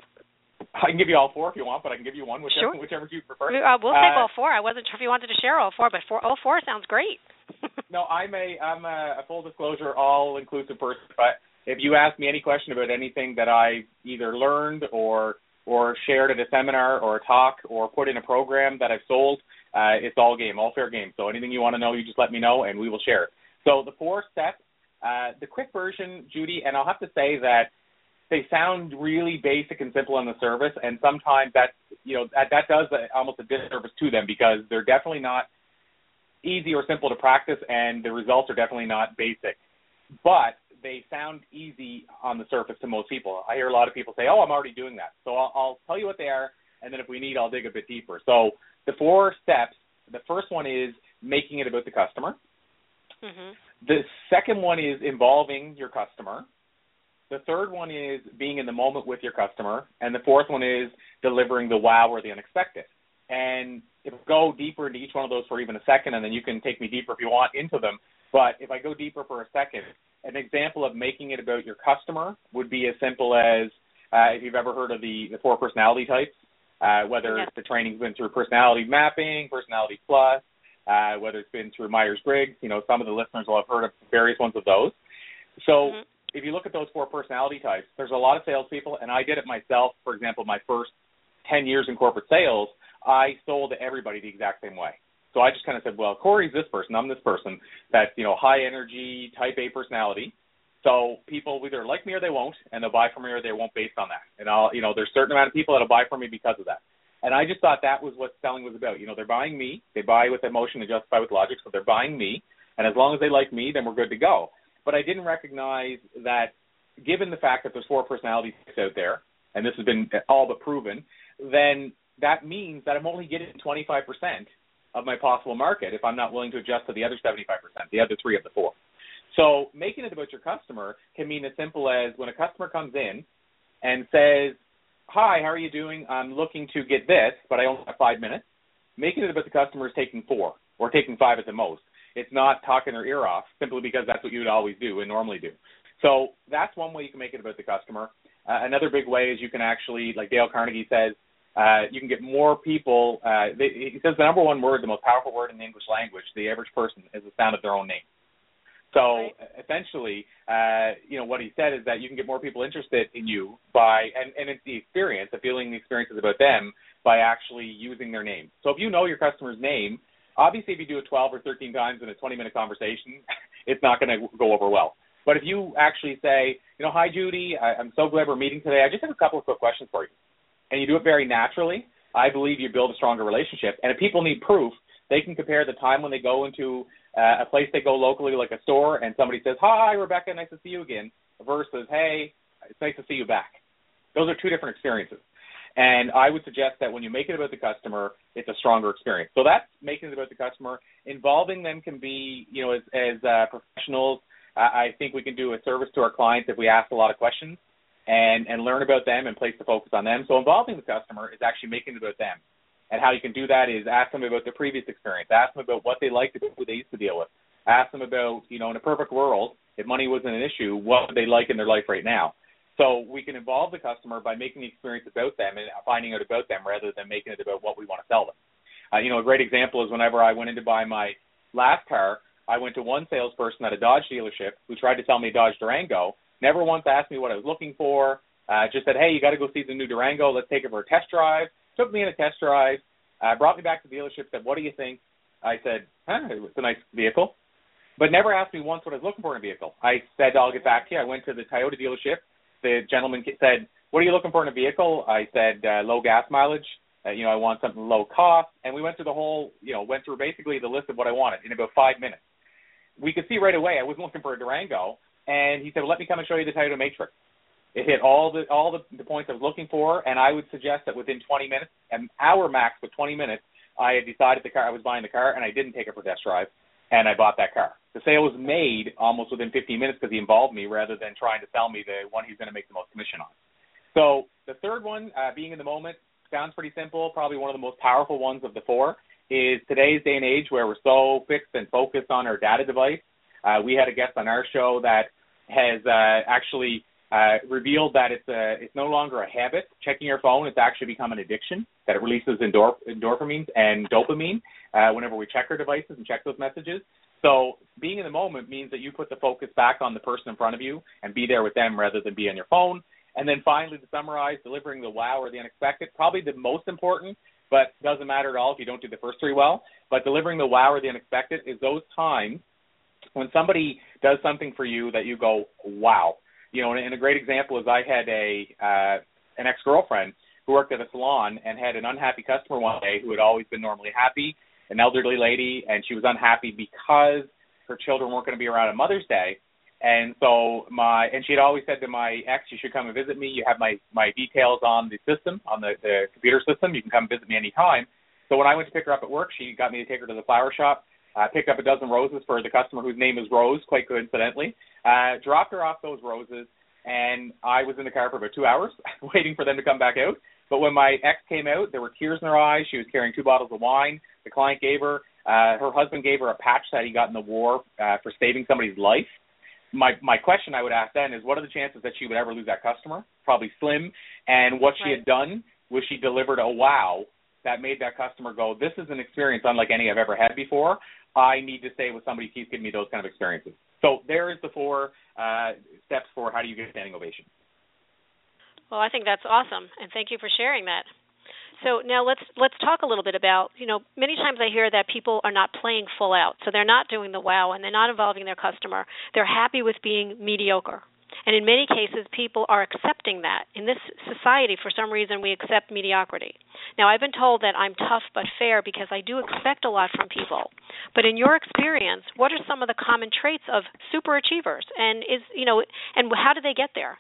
I can give you all four if you want, but I can give you one, whichever, sure. whichever you prefer. Uh, we'll take uh, all four. I wasn't sure if you wanted to share all four, but four, all four sounds great. No, I'm a I'm a, a full disclosure, all-inclusive person, but if you ask me any question about anything that I either learned or or shared at a seminar or a talk or put in a program that I've sold, uh, it's all game, all fair game. So anything you want to know, you just let me know, and we will share it. So the four steps, uh, the quick version, Judy, and I'll have to say that they sound really basic and simple on the surface, and sometimes that, you know, that, that does almost a disservice to them because they're definitely not easy or simple to practice, and the results are definitely not basic. But they sound easy on the surface to most people. I hear a lot of people say, oh, I'm already doing that. So I'll, I'll tell you what they are, and then if we need, I'll dig a bit deeper. So the four steps, the first one is making it about the customer. Mm-hmm. The second one is involving your customer. The third one is being in the moment with your customer. And the fourth one is delivering the wow or the unexpected. And if I go deeper into each one of those for even a second, and then you can take me deeper if you want into them. But if I go deeper for a second, an example of making it about your customer would be as simple as, uh, if you've ever heard of the, the four personality types, uh, whether yeah. the training's been through Personality Mapping, Personality Plus, uh, whether it's been through Myers-Briggs, you know, some of the listeners will have heard of various ones of those. So mm-hmm. if you look at those four personality types, there's a lot of salespeople, and I did it myself. For example, my first ten years in corporate sales, I sold to everybody the exact same way. So I just kind of said, well, Corey's this person, I'm this person, that's, you know, high energy, type A personality. So people either like me or they won't, and they'll buy from me or they won't based on that. And I'll, you know, there's a certain amount of people that'll buy from me because of that. And I just thought that was what selling was about. You know, they're buying me, they buy with emotion and justify with logic, so they're buying me. And as long as they like me, then we're good to go. But I didn't recognize that given the fact that there's four personality types out there, and this has been all but proven, then that means that I'm only getting twenty-five percent of my possible market if I'm not willing to adjust to the other seventy-five percent, the other three of the four. So making it about your customer can mean as simple as when a customer comes in and says, hi, how are you doing? I'm looking to get this, but I only have five minutes. Making it about the customer is taking four or taking five at the most. It's not talking their ear off simply because that's what you would always do and normally do. So that's one way you can make it about the customer. Uh, another big way is you can actually, like Dale Carnegie says, uh, you can get more people. Uh, they, he says the number one word, the most powerful word in the English language, the average person, is the sound of their own name. So right. essentially, uh, you know, what he said is that you can get more people interested in you by, and, and it's the experience, the feeling, the experience is about them by actually using their name. So if you know your customer's name, obviously if you do it twelve or thirteen times in a twenty-minute conversation, it's not going to go over well. But if you actually say, you know, hi, Judy, I, I'm so glad we're meeting today. I just have a couple of quick questions for you. And you do it very naturally, I believe you build a stronger relationship. And if people need proof, they can compare the time when they go into uh, a place they go locally, like a store, and somebody says, hi, Rebecca, nice to see you again, versus, hey, it's nice to see you back. Those are two different experiences. And I would suggest that when you make it about the customer, it's a stronger experience. So that's making it about the customer. Involving them can be, you know, as, as uh, professionals, uh, I think we can do a service to our clients if we ask a lot of questions and, and learn about them and place the focus on them. So involving the customer is actually making it about them. And how you can do that is ask them about their previous experience. Ask them about what they liked about who they used to deal with. Ask them about, you know, in a perfect world, if money wasn't an issue, what would they like in their life right now? So we can involve the customer by making the experience about them and finding out about them rather than making it about what we want to sell them. Uh, you know, a great example is whenever I went in to buy my last car, I went to one salesperson at a Dodge dealership who tried to sell me a Dodge Durango, never once asked me what I was looking for, uh, just said, hey, you got to go see the new Durango. Let's take it for a test drive. Took me in a test drive, uh, brought me back to the dealership, said, what do you think? I said, huh, it's a nice vehicle. But never asked me once what I was looking for in a vehicle. I said, I'll get back to you. I went to the Toyota dealership. The gentleman said, what are you looking for in a vehicle? I said, uh, low gas mileage. Uh, you know, I want something low cost. And we went through the whole, you know, went through basically the list of what I wanted in about five minutes. We could see right away I wasn't looking for a Durango. And he said, well, let me come and show you the Toyota Matrix. It hit all the all the, the points I was looking for. And I would suggest that within twenty minutes, an hour max, but twenty minutes, I had decided the car, I was buying the car, and I didn't take it for test drive. And I bought that car. The sale was made almost within fifteen minutes because he involved me rather than trying to sell me the one he's going to make the most commission on. So the third one, uh, being in the moment, sounds pretty simple. Probably one of the most powerful ones of the four is today's day and age where we're so fixed and focused on our data device. Uh, we had a guest on our show that has uh, actually uh, revealed that it's a, it's no longer a habit. Checking your phone, it's actually become an addiction, that it releases endorph- endorphins and dopamine uh, whenever we check our devices and check those messages. So being in the moment means that you put the focus back on the person in front of you and be there with them rather than be on your phone. And then finally, to summarize, delivering the wow or the unexpected, probably the most important, but doesn't matter at all if you don't do the first three well. But delivering the wow or the unexpected is those times when somebody does something for you that you go, wow. You know, and a great example is I had a uh, an ex-girlfriend who worked at a salon and had an unhappy customer one day who had always been normally happy, an elderly lady, and she was unhappy because her children weren't going to be around on Mother's Day. And so my, and she had always said to my ex, you should come and visit me. You have my, my details on the system, on the, the computer system. You can come visit me anytime. So when I went to pick her up at work, she got me to take her to the flower shop, uh, picked up a dozen roses for the customer whose name is Rose, quite coincidentally, uh, dropped her off those roses, and I was in the car for about two hours waiting for them to come back out. But when my ex came out, there were tears in her eyes. She was carrying two bottles of wine. The client gave her, uh, her husband gave her a patch that he got in the war uh, for saving somebody's life. My my question I would ask then is, what are the chances that she would ever lose that customer? Probably slim. And what she right. had done was she delivered a wow that made that customer go, this is an experience unlike any I've ever had before. I need to stay with somebody who keeps giving me those kind of experiences. So there is the four uh, steps for how do you get a standing ovation. Well, I think that's awesome, and thank you for sharing that. So now let's let's talk a little bit about, you know, many times I hear that people are not playing full out, so they're not doing the wow and they're not involving their customer. They're happy with being mediocre. And in many cases, people are accepting that. In this society, for some reason, we accept mediocrity. Now, I've been told that I'm tough but fair because I do expect a lot from people. But in your experience, what are some of the common traits of super achievers? And is, you know, and how do they get there?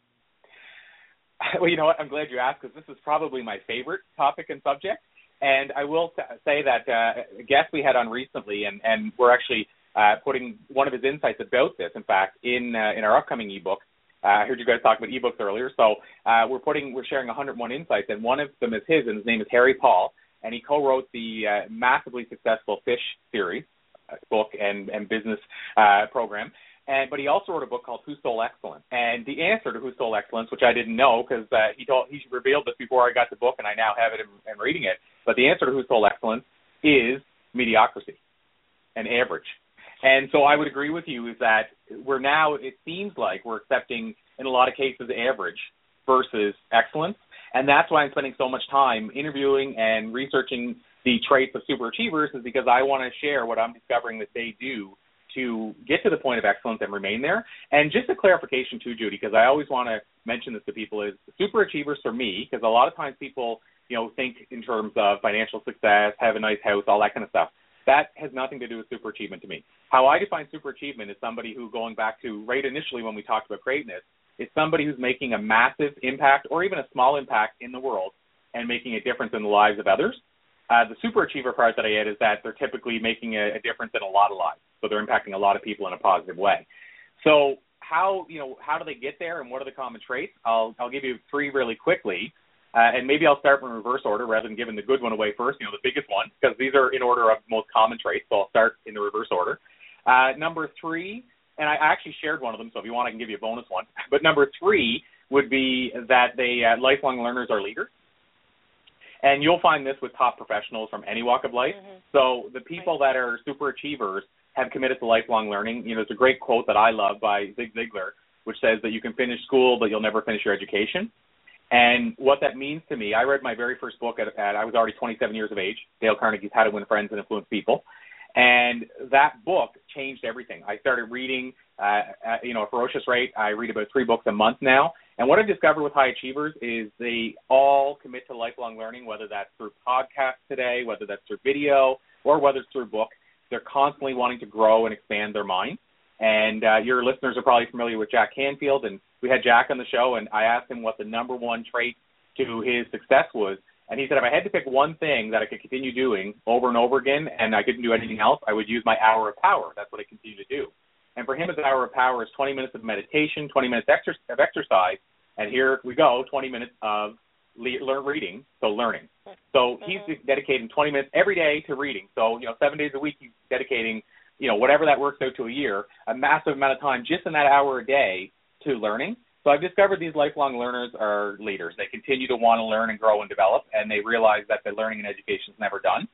Well, you know what? I'm glad you asked because this is probably my favorite topic and subject. And I will t- say that uh, a guest we had on recently, and, and we're actually uh, putting one of his insights about this, in fact, in uh, in our upcoming ebook. Uh, I heard you guys talk about ebooks earlier. So uh, we're putting we're sharing one hundred one insights, and one of them is his, and his name is Harry Paul, and he co-wrote the uh, massively successful Fish series uh, book and and business uh, program. And but he also wrote a book called Who Stole Excellence? And the answer to Who Stole Excellence, which I didn't know because uh, he told he revealed this before I got the book, and I now have it and, and reading it. But the answer to Who Stole Excellence is mediocrity and average. And so I would agree with you is that we're now, it seems like we're accepting in a lot of cases average versus excellence. And that's why I'm spending so much time interviewing and researching the traits of super achievers, is because I want to share what I'm discovering that they do to get to the point of excellence and remain there. And just a clarification too, Judy, because I always want to mention this to people, is super achievers for me, because a lot of times people, you know, think in terms of financial success, have a nice house, all that kind of stuff. That has nothing to do with super achievement to me. How I define super achievement is somebody who, going back to right initially when we talked about greatness, is somebody who's making a massive impact or even a small impact in the world and making a difference in the lives of others. Uh, the super achiever part that I add is that they're typically making a, a difference in a lot of lives. So they're impacting a lot of people in a positive way. So how, you know, how do they get there and what are the common traits? I'll, I'll give you three really quickly. Uh, and maybe I'll start in reverse order rather than giving the good one away first, you know, the biggest one, because these are in order of most common traits. So I'll start in the reverse order. Uh, number three, and I actually shared one of them, so if you want, I can give you a bonus one. But number three would be that they uh, lifelong learners are leaders. And you'll find this with top professionals from any walk of life. Mm-hmm. So the people right. that are super achievers have committed to lifelong learning. You know, there's a great quote that I love by Zig Ziglar, which says that you can finish school, but you'll never finish your education. And what that means to me, I read my very first book at, at I was already twenty-seven years of age, Dale Carnegie's How to Win Friends and Influence People. And that book changed everything. I started reading, uh, at, you know, a ferocious rate. I read about three books a month now. And what I've discovered with high achievers is they all commit to lifelong learning, whether that's through podcasts today, whether that's through video, or whether it's through book. They're constantly wanting to grow and expand their mind. And uh, your listeners are probably familiar with Jack Canfield, and we had Jack on the show, and I asked him what the number one trait to his success was. And he said, if I had to pick one thing that I could continue doing over and over again and I couldn't do anything else, I would use my hour of power. That's what I continue to do. And for him, his hour of power is twenty minutes of meditation, twenty minutes of exercise, and here we go, twenty minutes of le- learn reading, so learning. So he's dedicating twenty minutes every day to reading. So, you know, seven days a week he's dedicating, you know, whatever that works out to a year, a massive amount of time just in that hour a day to learning. So I've discovered these lifelong learners are leaders. They continue to want to learn and grow and develop, and they realize that the learning and education is never done.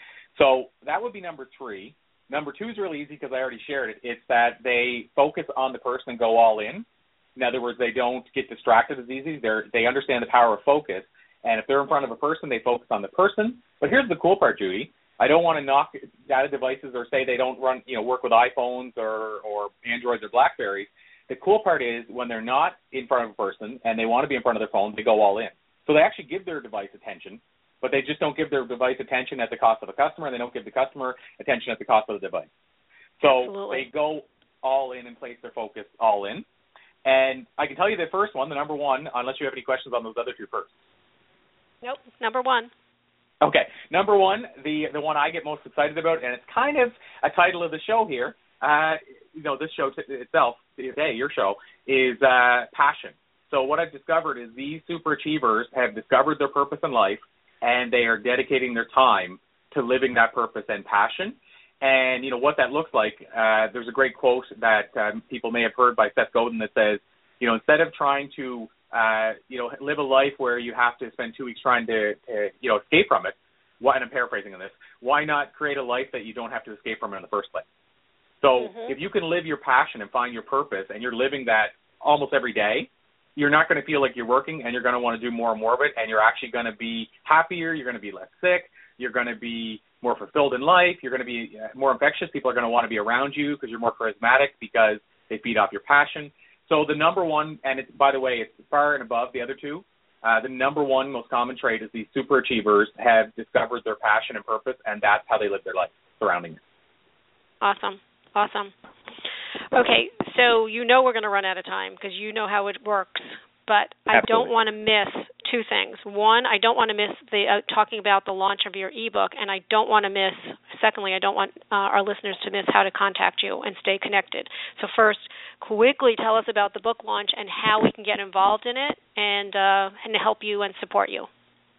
So that would be number three. Number two is really easy because I already shared it. It's that they focus on the person and go all in. In other words, they don't get distracted as easy. They're, they understand the power of focus, and if they're in front of a person, they focus on the person. But here's the cool part, Judy. I don't want to knock data devices or say they don't run, you know, work with iPhones or, or Androids or BlackBerries. The cool part is when they're not in front of a person and they want to be in front of their phone, they go all in. So they actually give their device attention, but they just don't give their device attention at the cost of the customer, and they don't give the customer attention at the cost of the device. So Absolutely. They go all in and place their focus all in. And I can tell you the first one, the number one, unless you have any questions on those other two first. Nope, number one. Okay, number one, the the one I get most excited about, and it's kind of a title of the show here. Uh, you know, this show t- itself, today, your show, is uh, passion. So what I've discovered is these super achievers have discovered their purpose in life, and they are dedicating their time to living that purpose and passion. And, you know, what that looks like, uh, there's a great quote that um, people may have heard by Seth Godin that says, you know, instead of trying to, uh, you know, live a life where you have to spend two weeks trying to, to you know, escape from it, why, and I'm paraphrasing on this, why not create a life that you don't have to escape from in the first place? So mm-hmm. if you can live your passion and find your purpose and you're living that almost every day, you're not going to feel like you're working, and you're going to want to do more and more of it, and you're actually going to be happier, you're going to be less sick, you're going to be more fulfilled in life, you're going to be more infectious, people are going to want to be around you because you're more charismatic because they feed off your passion. So the number one, and it's, by the way, it's far and above the other two, uh, the number one most common trait is these super achievers have discovered their passion and purpose, and that's how they live their life surrounding it. Awesome. Awesome. Okay, so you know we're going to run out of time because you know how it works, but I Absolutely. Don't want to miss two things. One, I don't want to miss the uh, talking about the launch of your ebook, and I don't want to miss, secondly, I don't want uh, our listeners to miss how to contact you and stay connected. So first, quickly tell us about the book launch and how we can get involved in it and uh, and help you and support you.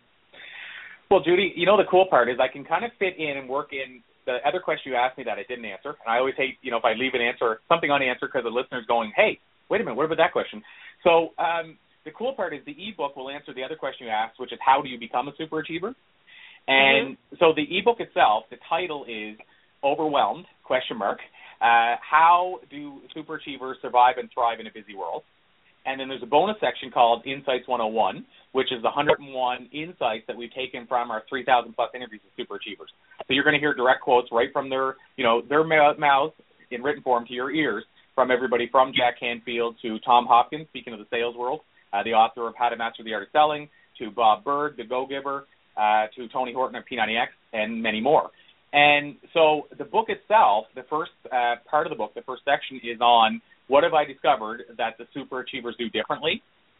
Well, Judy, you know the cool part is I can kind of fit in and work in the other question you asked me that I didn't answer, and I always hate, you know, if I leave an answer, something unanswered because the listener's going, hey, wait a minute, what about that question? So um, the cool part is the ebook will answer the other question you asked, which is how do you become a super achiever? And mm-hmm. so the ebook itself, the title is Overwhelmed, question mark, uh, how do super achievers survive and thrive in a busy world? And then there's a bonus section called Insights one oh one, which is the one hundred one insights that we've taken from our three thousand plus interviews with super achievers. So you're going to hear direct quotes right from their, you know, their mouths in written form to your ears from everybody from Jack Canfield to Tom Hopkins, speaking of the sales world, uh, the author of How to Master the Art of Selling, to Bob Berg, the Go-Giver, uh, to Tony Horton of P ninety X, and many more. And so the book itself, the first uh, part of the book, the first section is on what have I discovered that the super achievers do differently.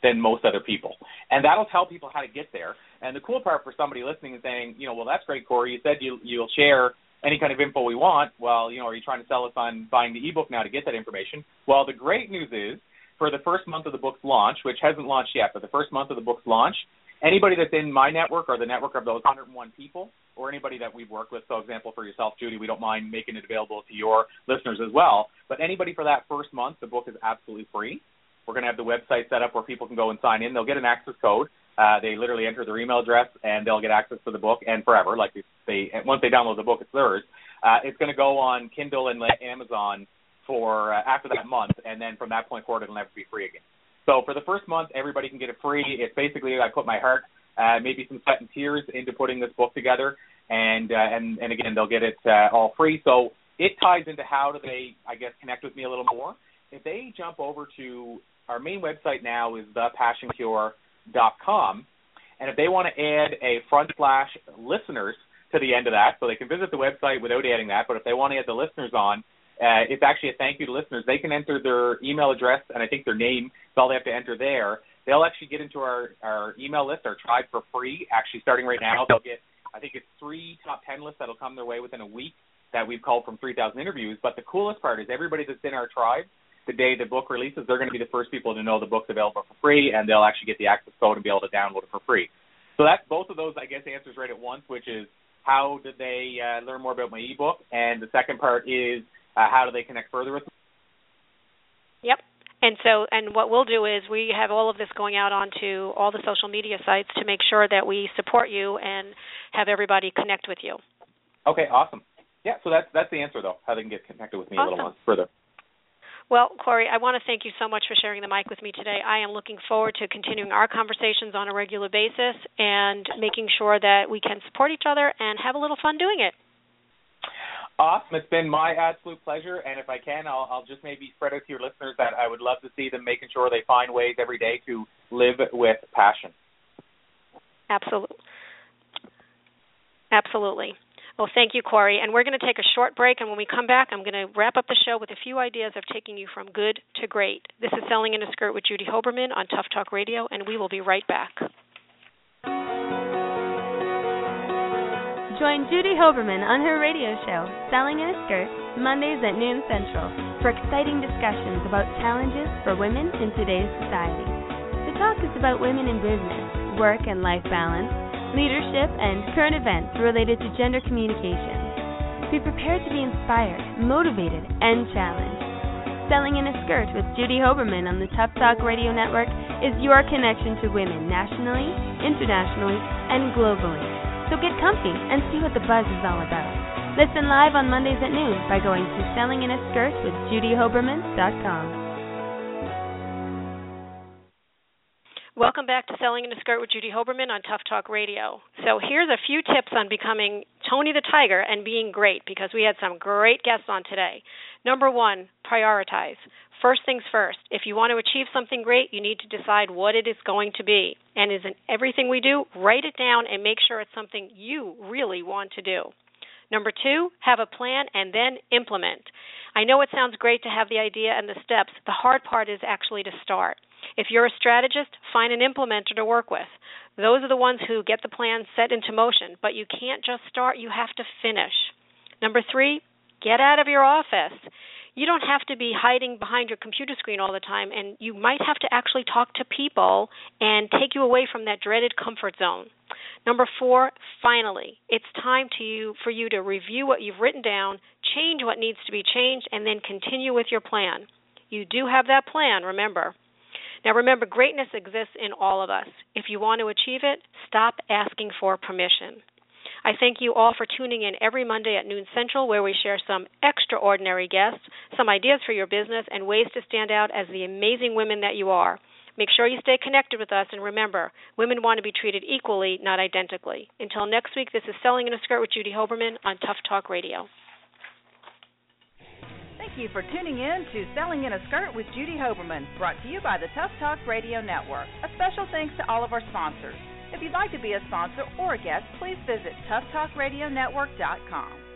than most other people. And that'll tell people how to get there. And the cool part for somebody listening is saying, you know, well, that's great, Corey. You said you, you'll share any kind of info we want. Well, you know, are you trying to sell us on buying the ebook now to get that information? Well, the great news is for the first month of the book's launch, which hasn't launched yet, but the first month of the book's launch, anybody that's in my network or the network of those one hundred one people or anybody that we've worked with, so example for yourself, Judy, we don't mind making it available to your listeners as well, but anybody for that first month, the book is absolutely free. We're going to have the website set up where people can go and sign in. They'll get an access code. Uh, they literally enter their email address, and they'll get access to the book, and forever. Like they, they once they download the book, it's theirs. Uh, it's going to go on Kindle and Amazon for uh, after that month, and then from that point forward, it'll never be free again. So for the first month, everybody can get it free. It's basically I put my heart, uh, maybe some sweat and tears into putting this book together, and uh, and and again, they'll get it uh, all free. So it ties into how do they, I guess, connect with me a little more. If they jump over to our main website now is the passion cure dot com, and if they want to add a front slash listeners to the end of that, so they can visit the website without adding that, but if they want to add the listeners on, uh, it's actually a thank you to listeners. They can enter their email address and I think their name, so all they have to enter there. They'll actually get into our, our email list, our tribe for free, actually starting right now. They'll get, I think it's three top ten lists that'll come their way within a week that we've called from three thousand interviews, but the coolest part is everybody that's in our tribe, the day the book releases, they're going to be the first people to know the book's available for free, and they'll actually get the access code and be able to download it for free. So that's both of those, I guess, answers right at once, which is how did they uh, learn more about my ebook, and the second part is uh, how do they connect further with me? Yep. And so, and what we'll do is we have all of this going out onto all the social media sites to make sure that we support you and have everybody connect with you. Okay, awesome. Yeah, so that's that's the answer, though, how they can get connected with me awesome. a little more further. Well, Corey, I want to thank you so much for sharing the mic with me today. I am looking forward to continuing our conversations on a regular basis and making sure that we can support each other and have a little fun doing it. Awesome. It's been my absolute pleasure, and if I can, I'll, I'll just maybe spread out to your listeners that I would love to see them making sure they find ways every day to live with passion. Absolutely. Absolutely. Well, thank you, Corey. And we're going to take a short break, and when we come back, I'm going to wrap up the show with a few ideas of taking you from good to great. This is Selling in a Skirt with Judy Hoberman on Tough Talk Radio, and we will be right back. Join Judy Hoberman on her radio show, Selling in a Skirt, Mondays at noon Central, for exciting discussions about challenges for women in today's society. The talk is about women in business, work and life balance, leadership, and current events related to gender communication. Be prepared to be inspired, motivated, and challenged. Selling in a Skirt with Judy Hoberman on the Tough Talk Radio Network is your connection to women nationally, internationally, and globally. So get comfy and see what the buzz is all about. Listen live on Mondays at noon by going to selling in a skirt with judy hoberman dot com. Welcome back to Selling in a Skirt with Judy Hoberman on Tough Talk Radio. So here's a few tips on becoming Tony the Tiger and being great, because we had some great guests on today. Number one, prioritize. First things first. If you want to achieve something great, you need to decide what it is going to be. And is in everything we do, write it down and make sure it's something you really want to do. Number two, have a plan and then implement. I know it sounds great to have the idea and the steps. The hard part is actually to start. If you're a strategist, find an implementer to work with. Those are the ones who get the plan set into motion, but you can't just start, you have to finish. Number three, get out of your office. You don't have to be hiding behind your computer screen all the time, and you might have to actually talk to people and take you away from that dreaded comfort zone. Number four, finally, it's time to you for you to review what you've written down, change what needs to be changed, and then continue with your plan. You do have that plan, remember. Now remember, greatness exists in all of us. If you want to achieve it, stop asking for permission. I thank you all for tuning in every Monday at noon Central, where we share some extraordinary guests, some ideas for your business, and ways to stand out as the amazing women that you are. Make sure you stay connected with us, and remember, women want to be treated equally, not identically. Until next week, this is Selling in a Skirt with Judy Hoberman on Tough Talk Radio. Thank you for tuning in to Selling in a Skirt with Judy Hoberman, brought to you by the Tough Talk Radio Network. A special thanks to all of our sponsors. If you'd like to be a sponsor or a guest, please visit tough talk radio network dot com.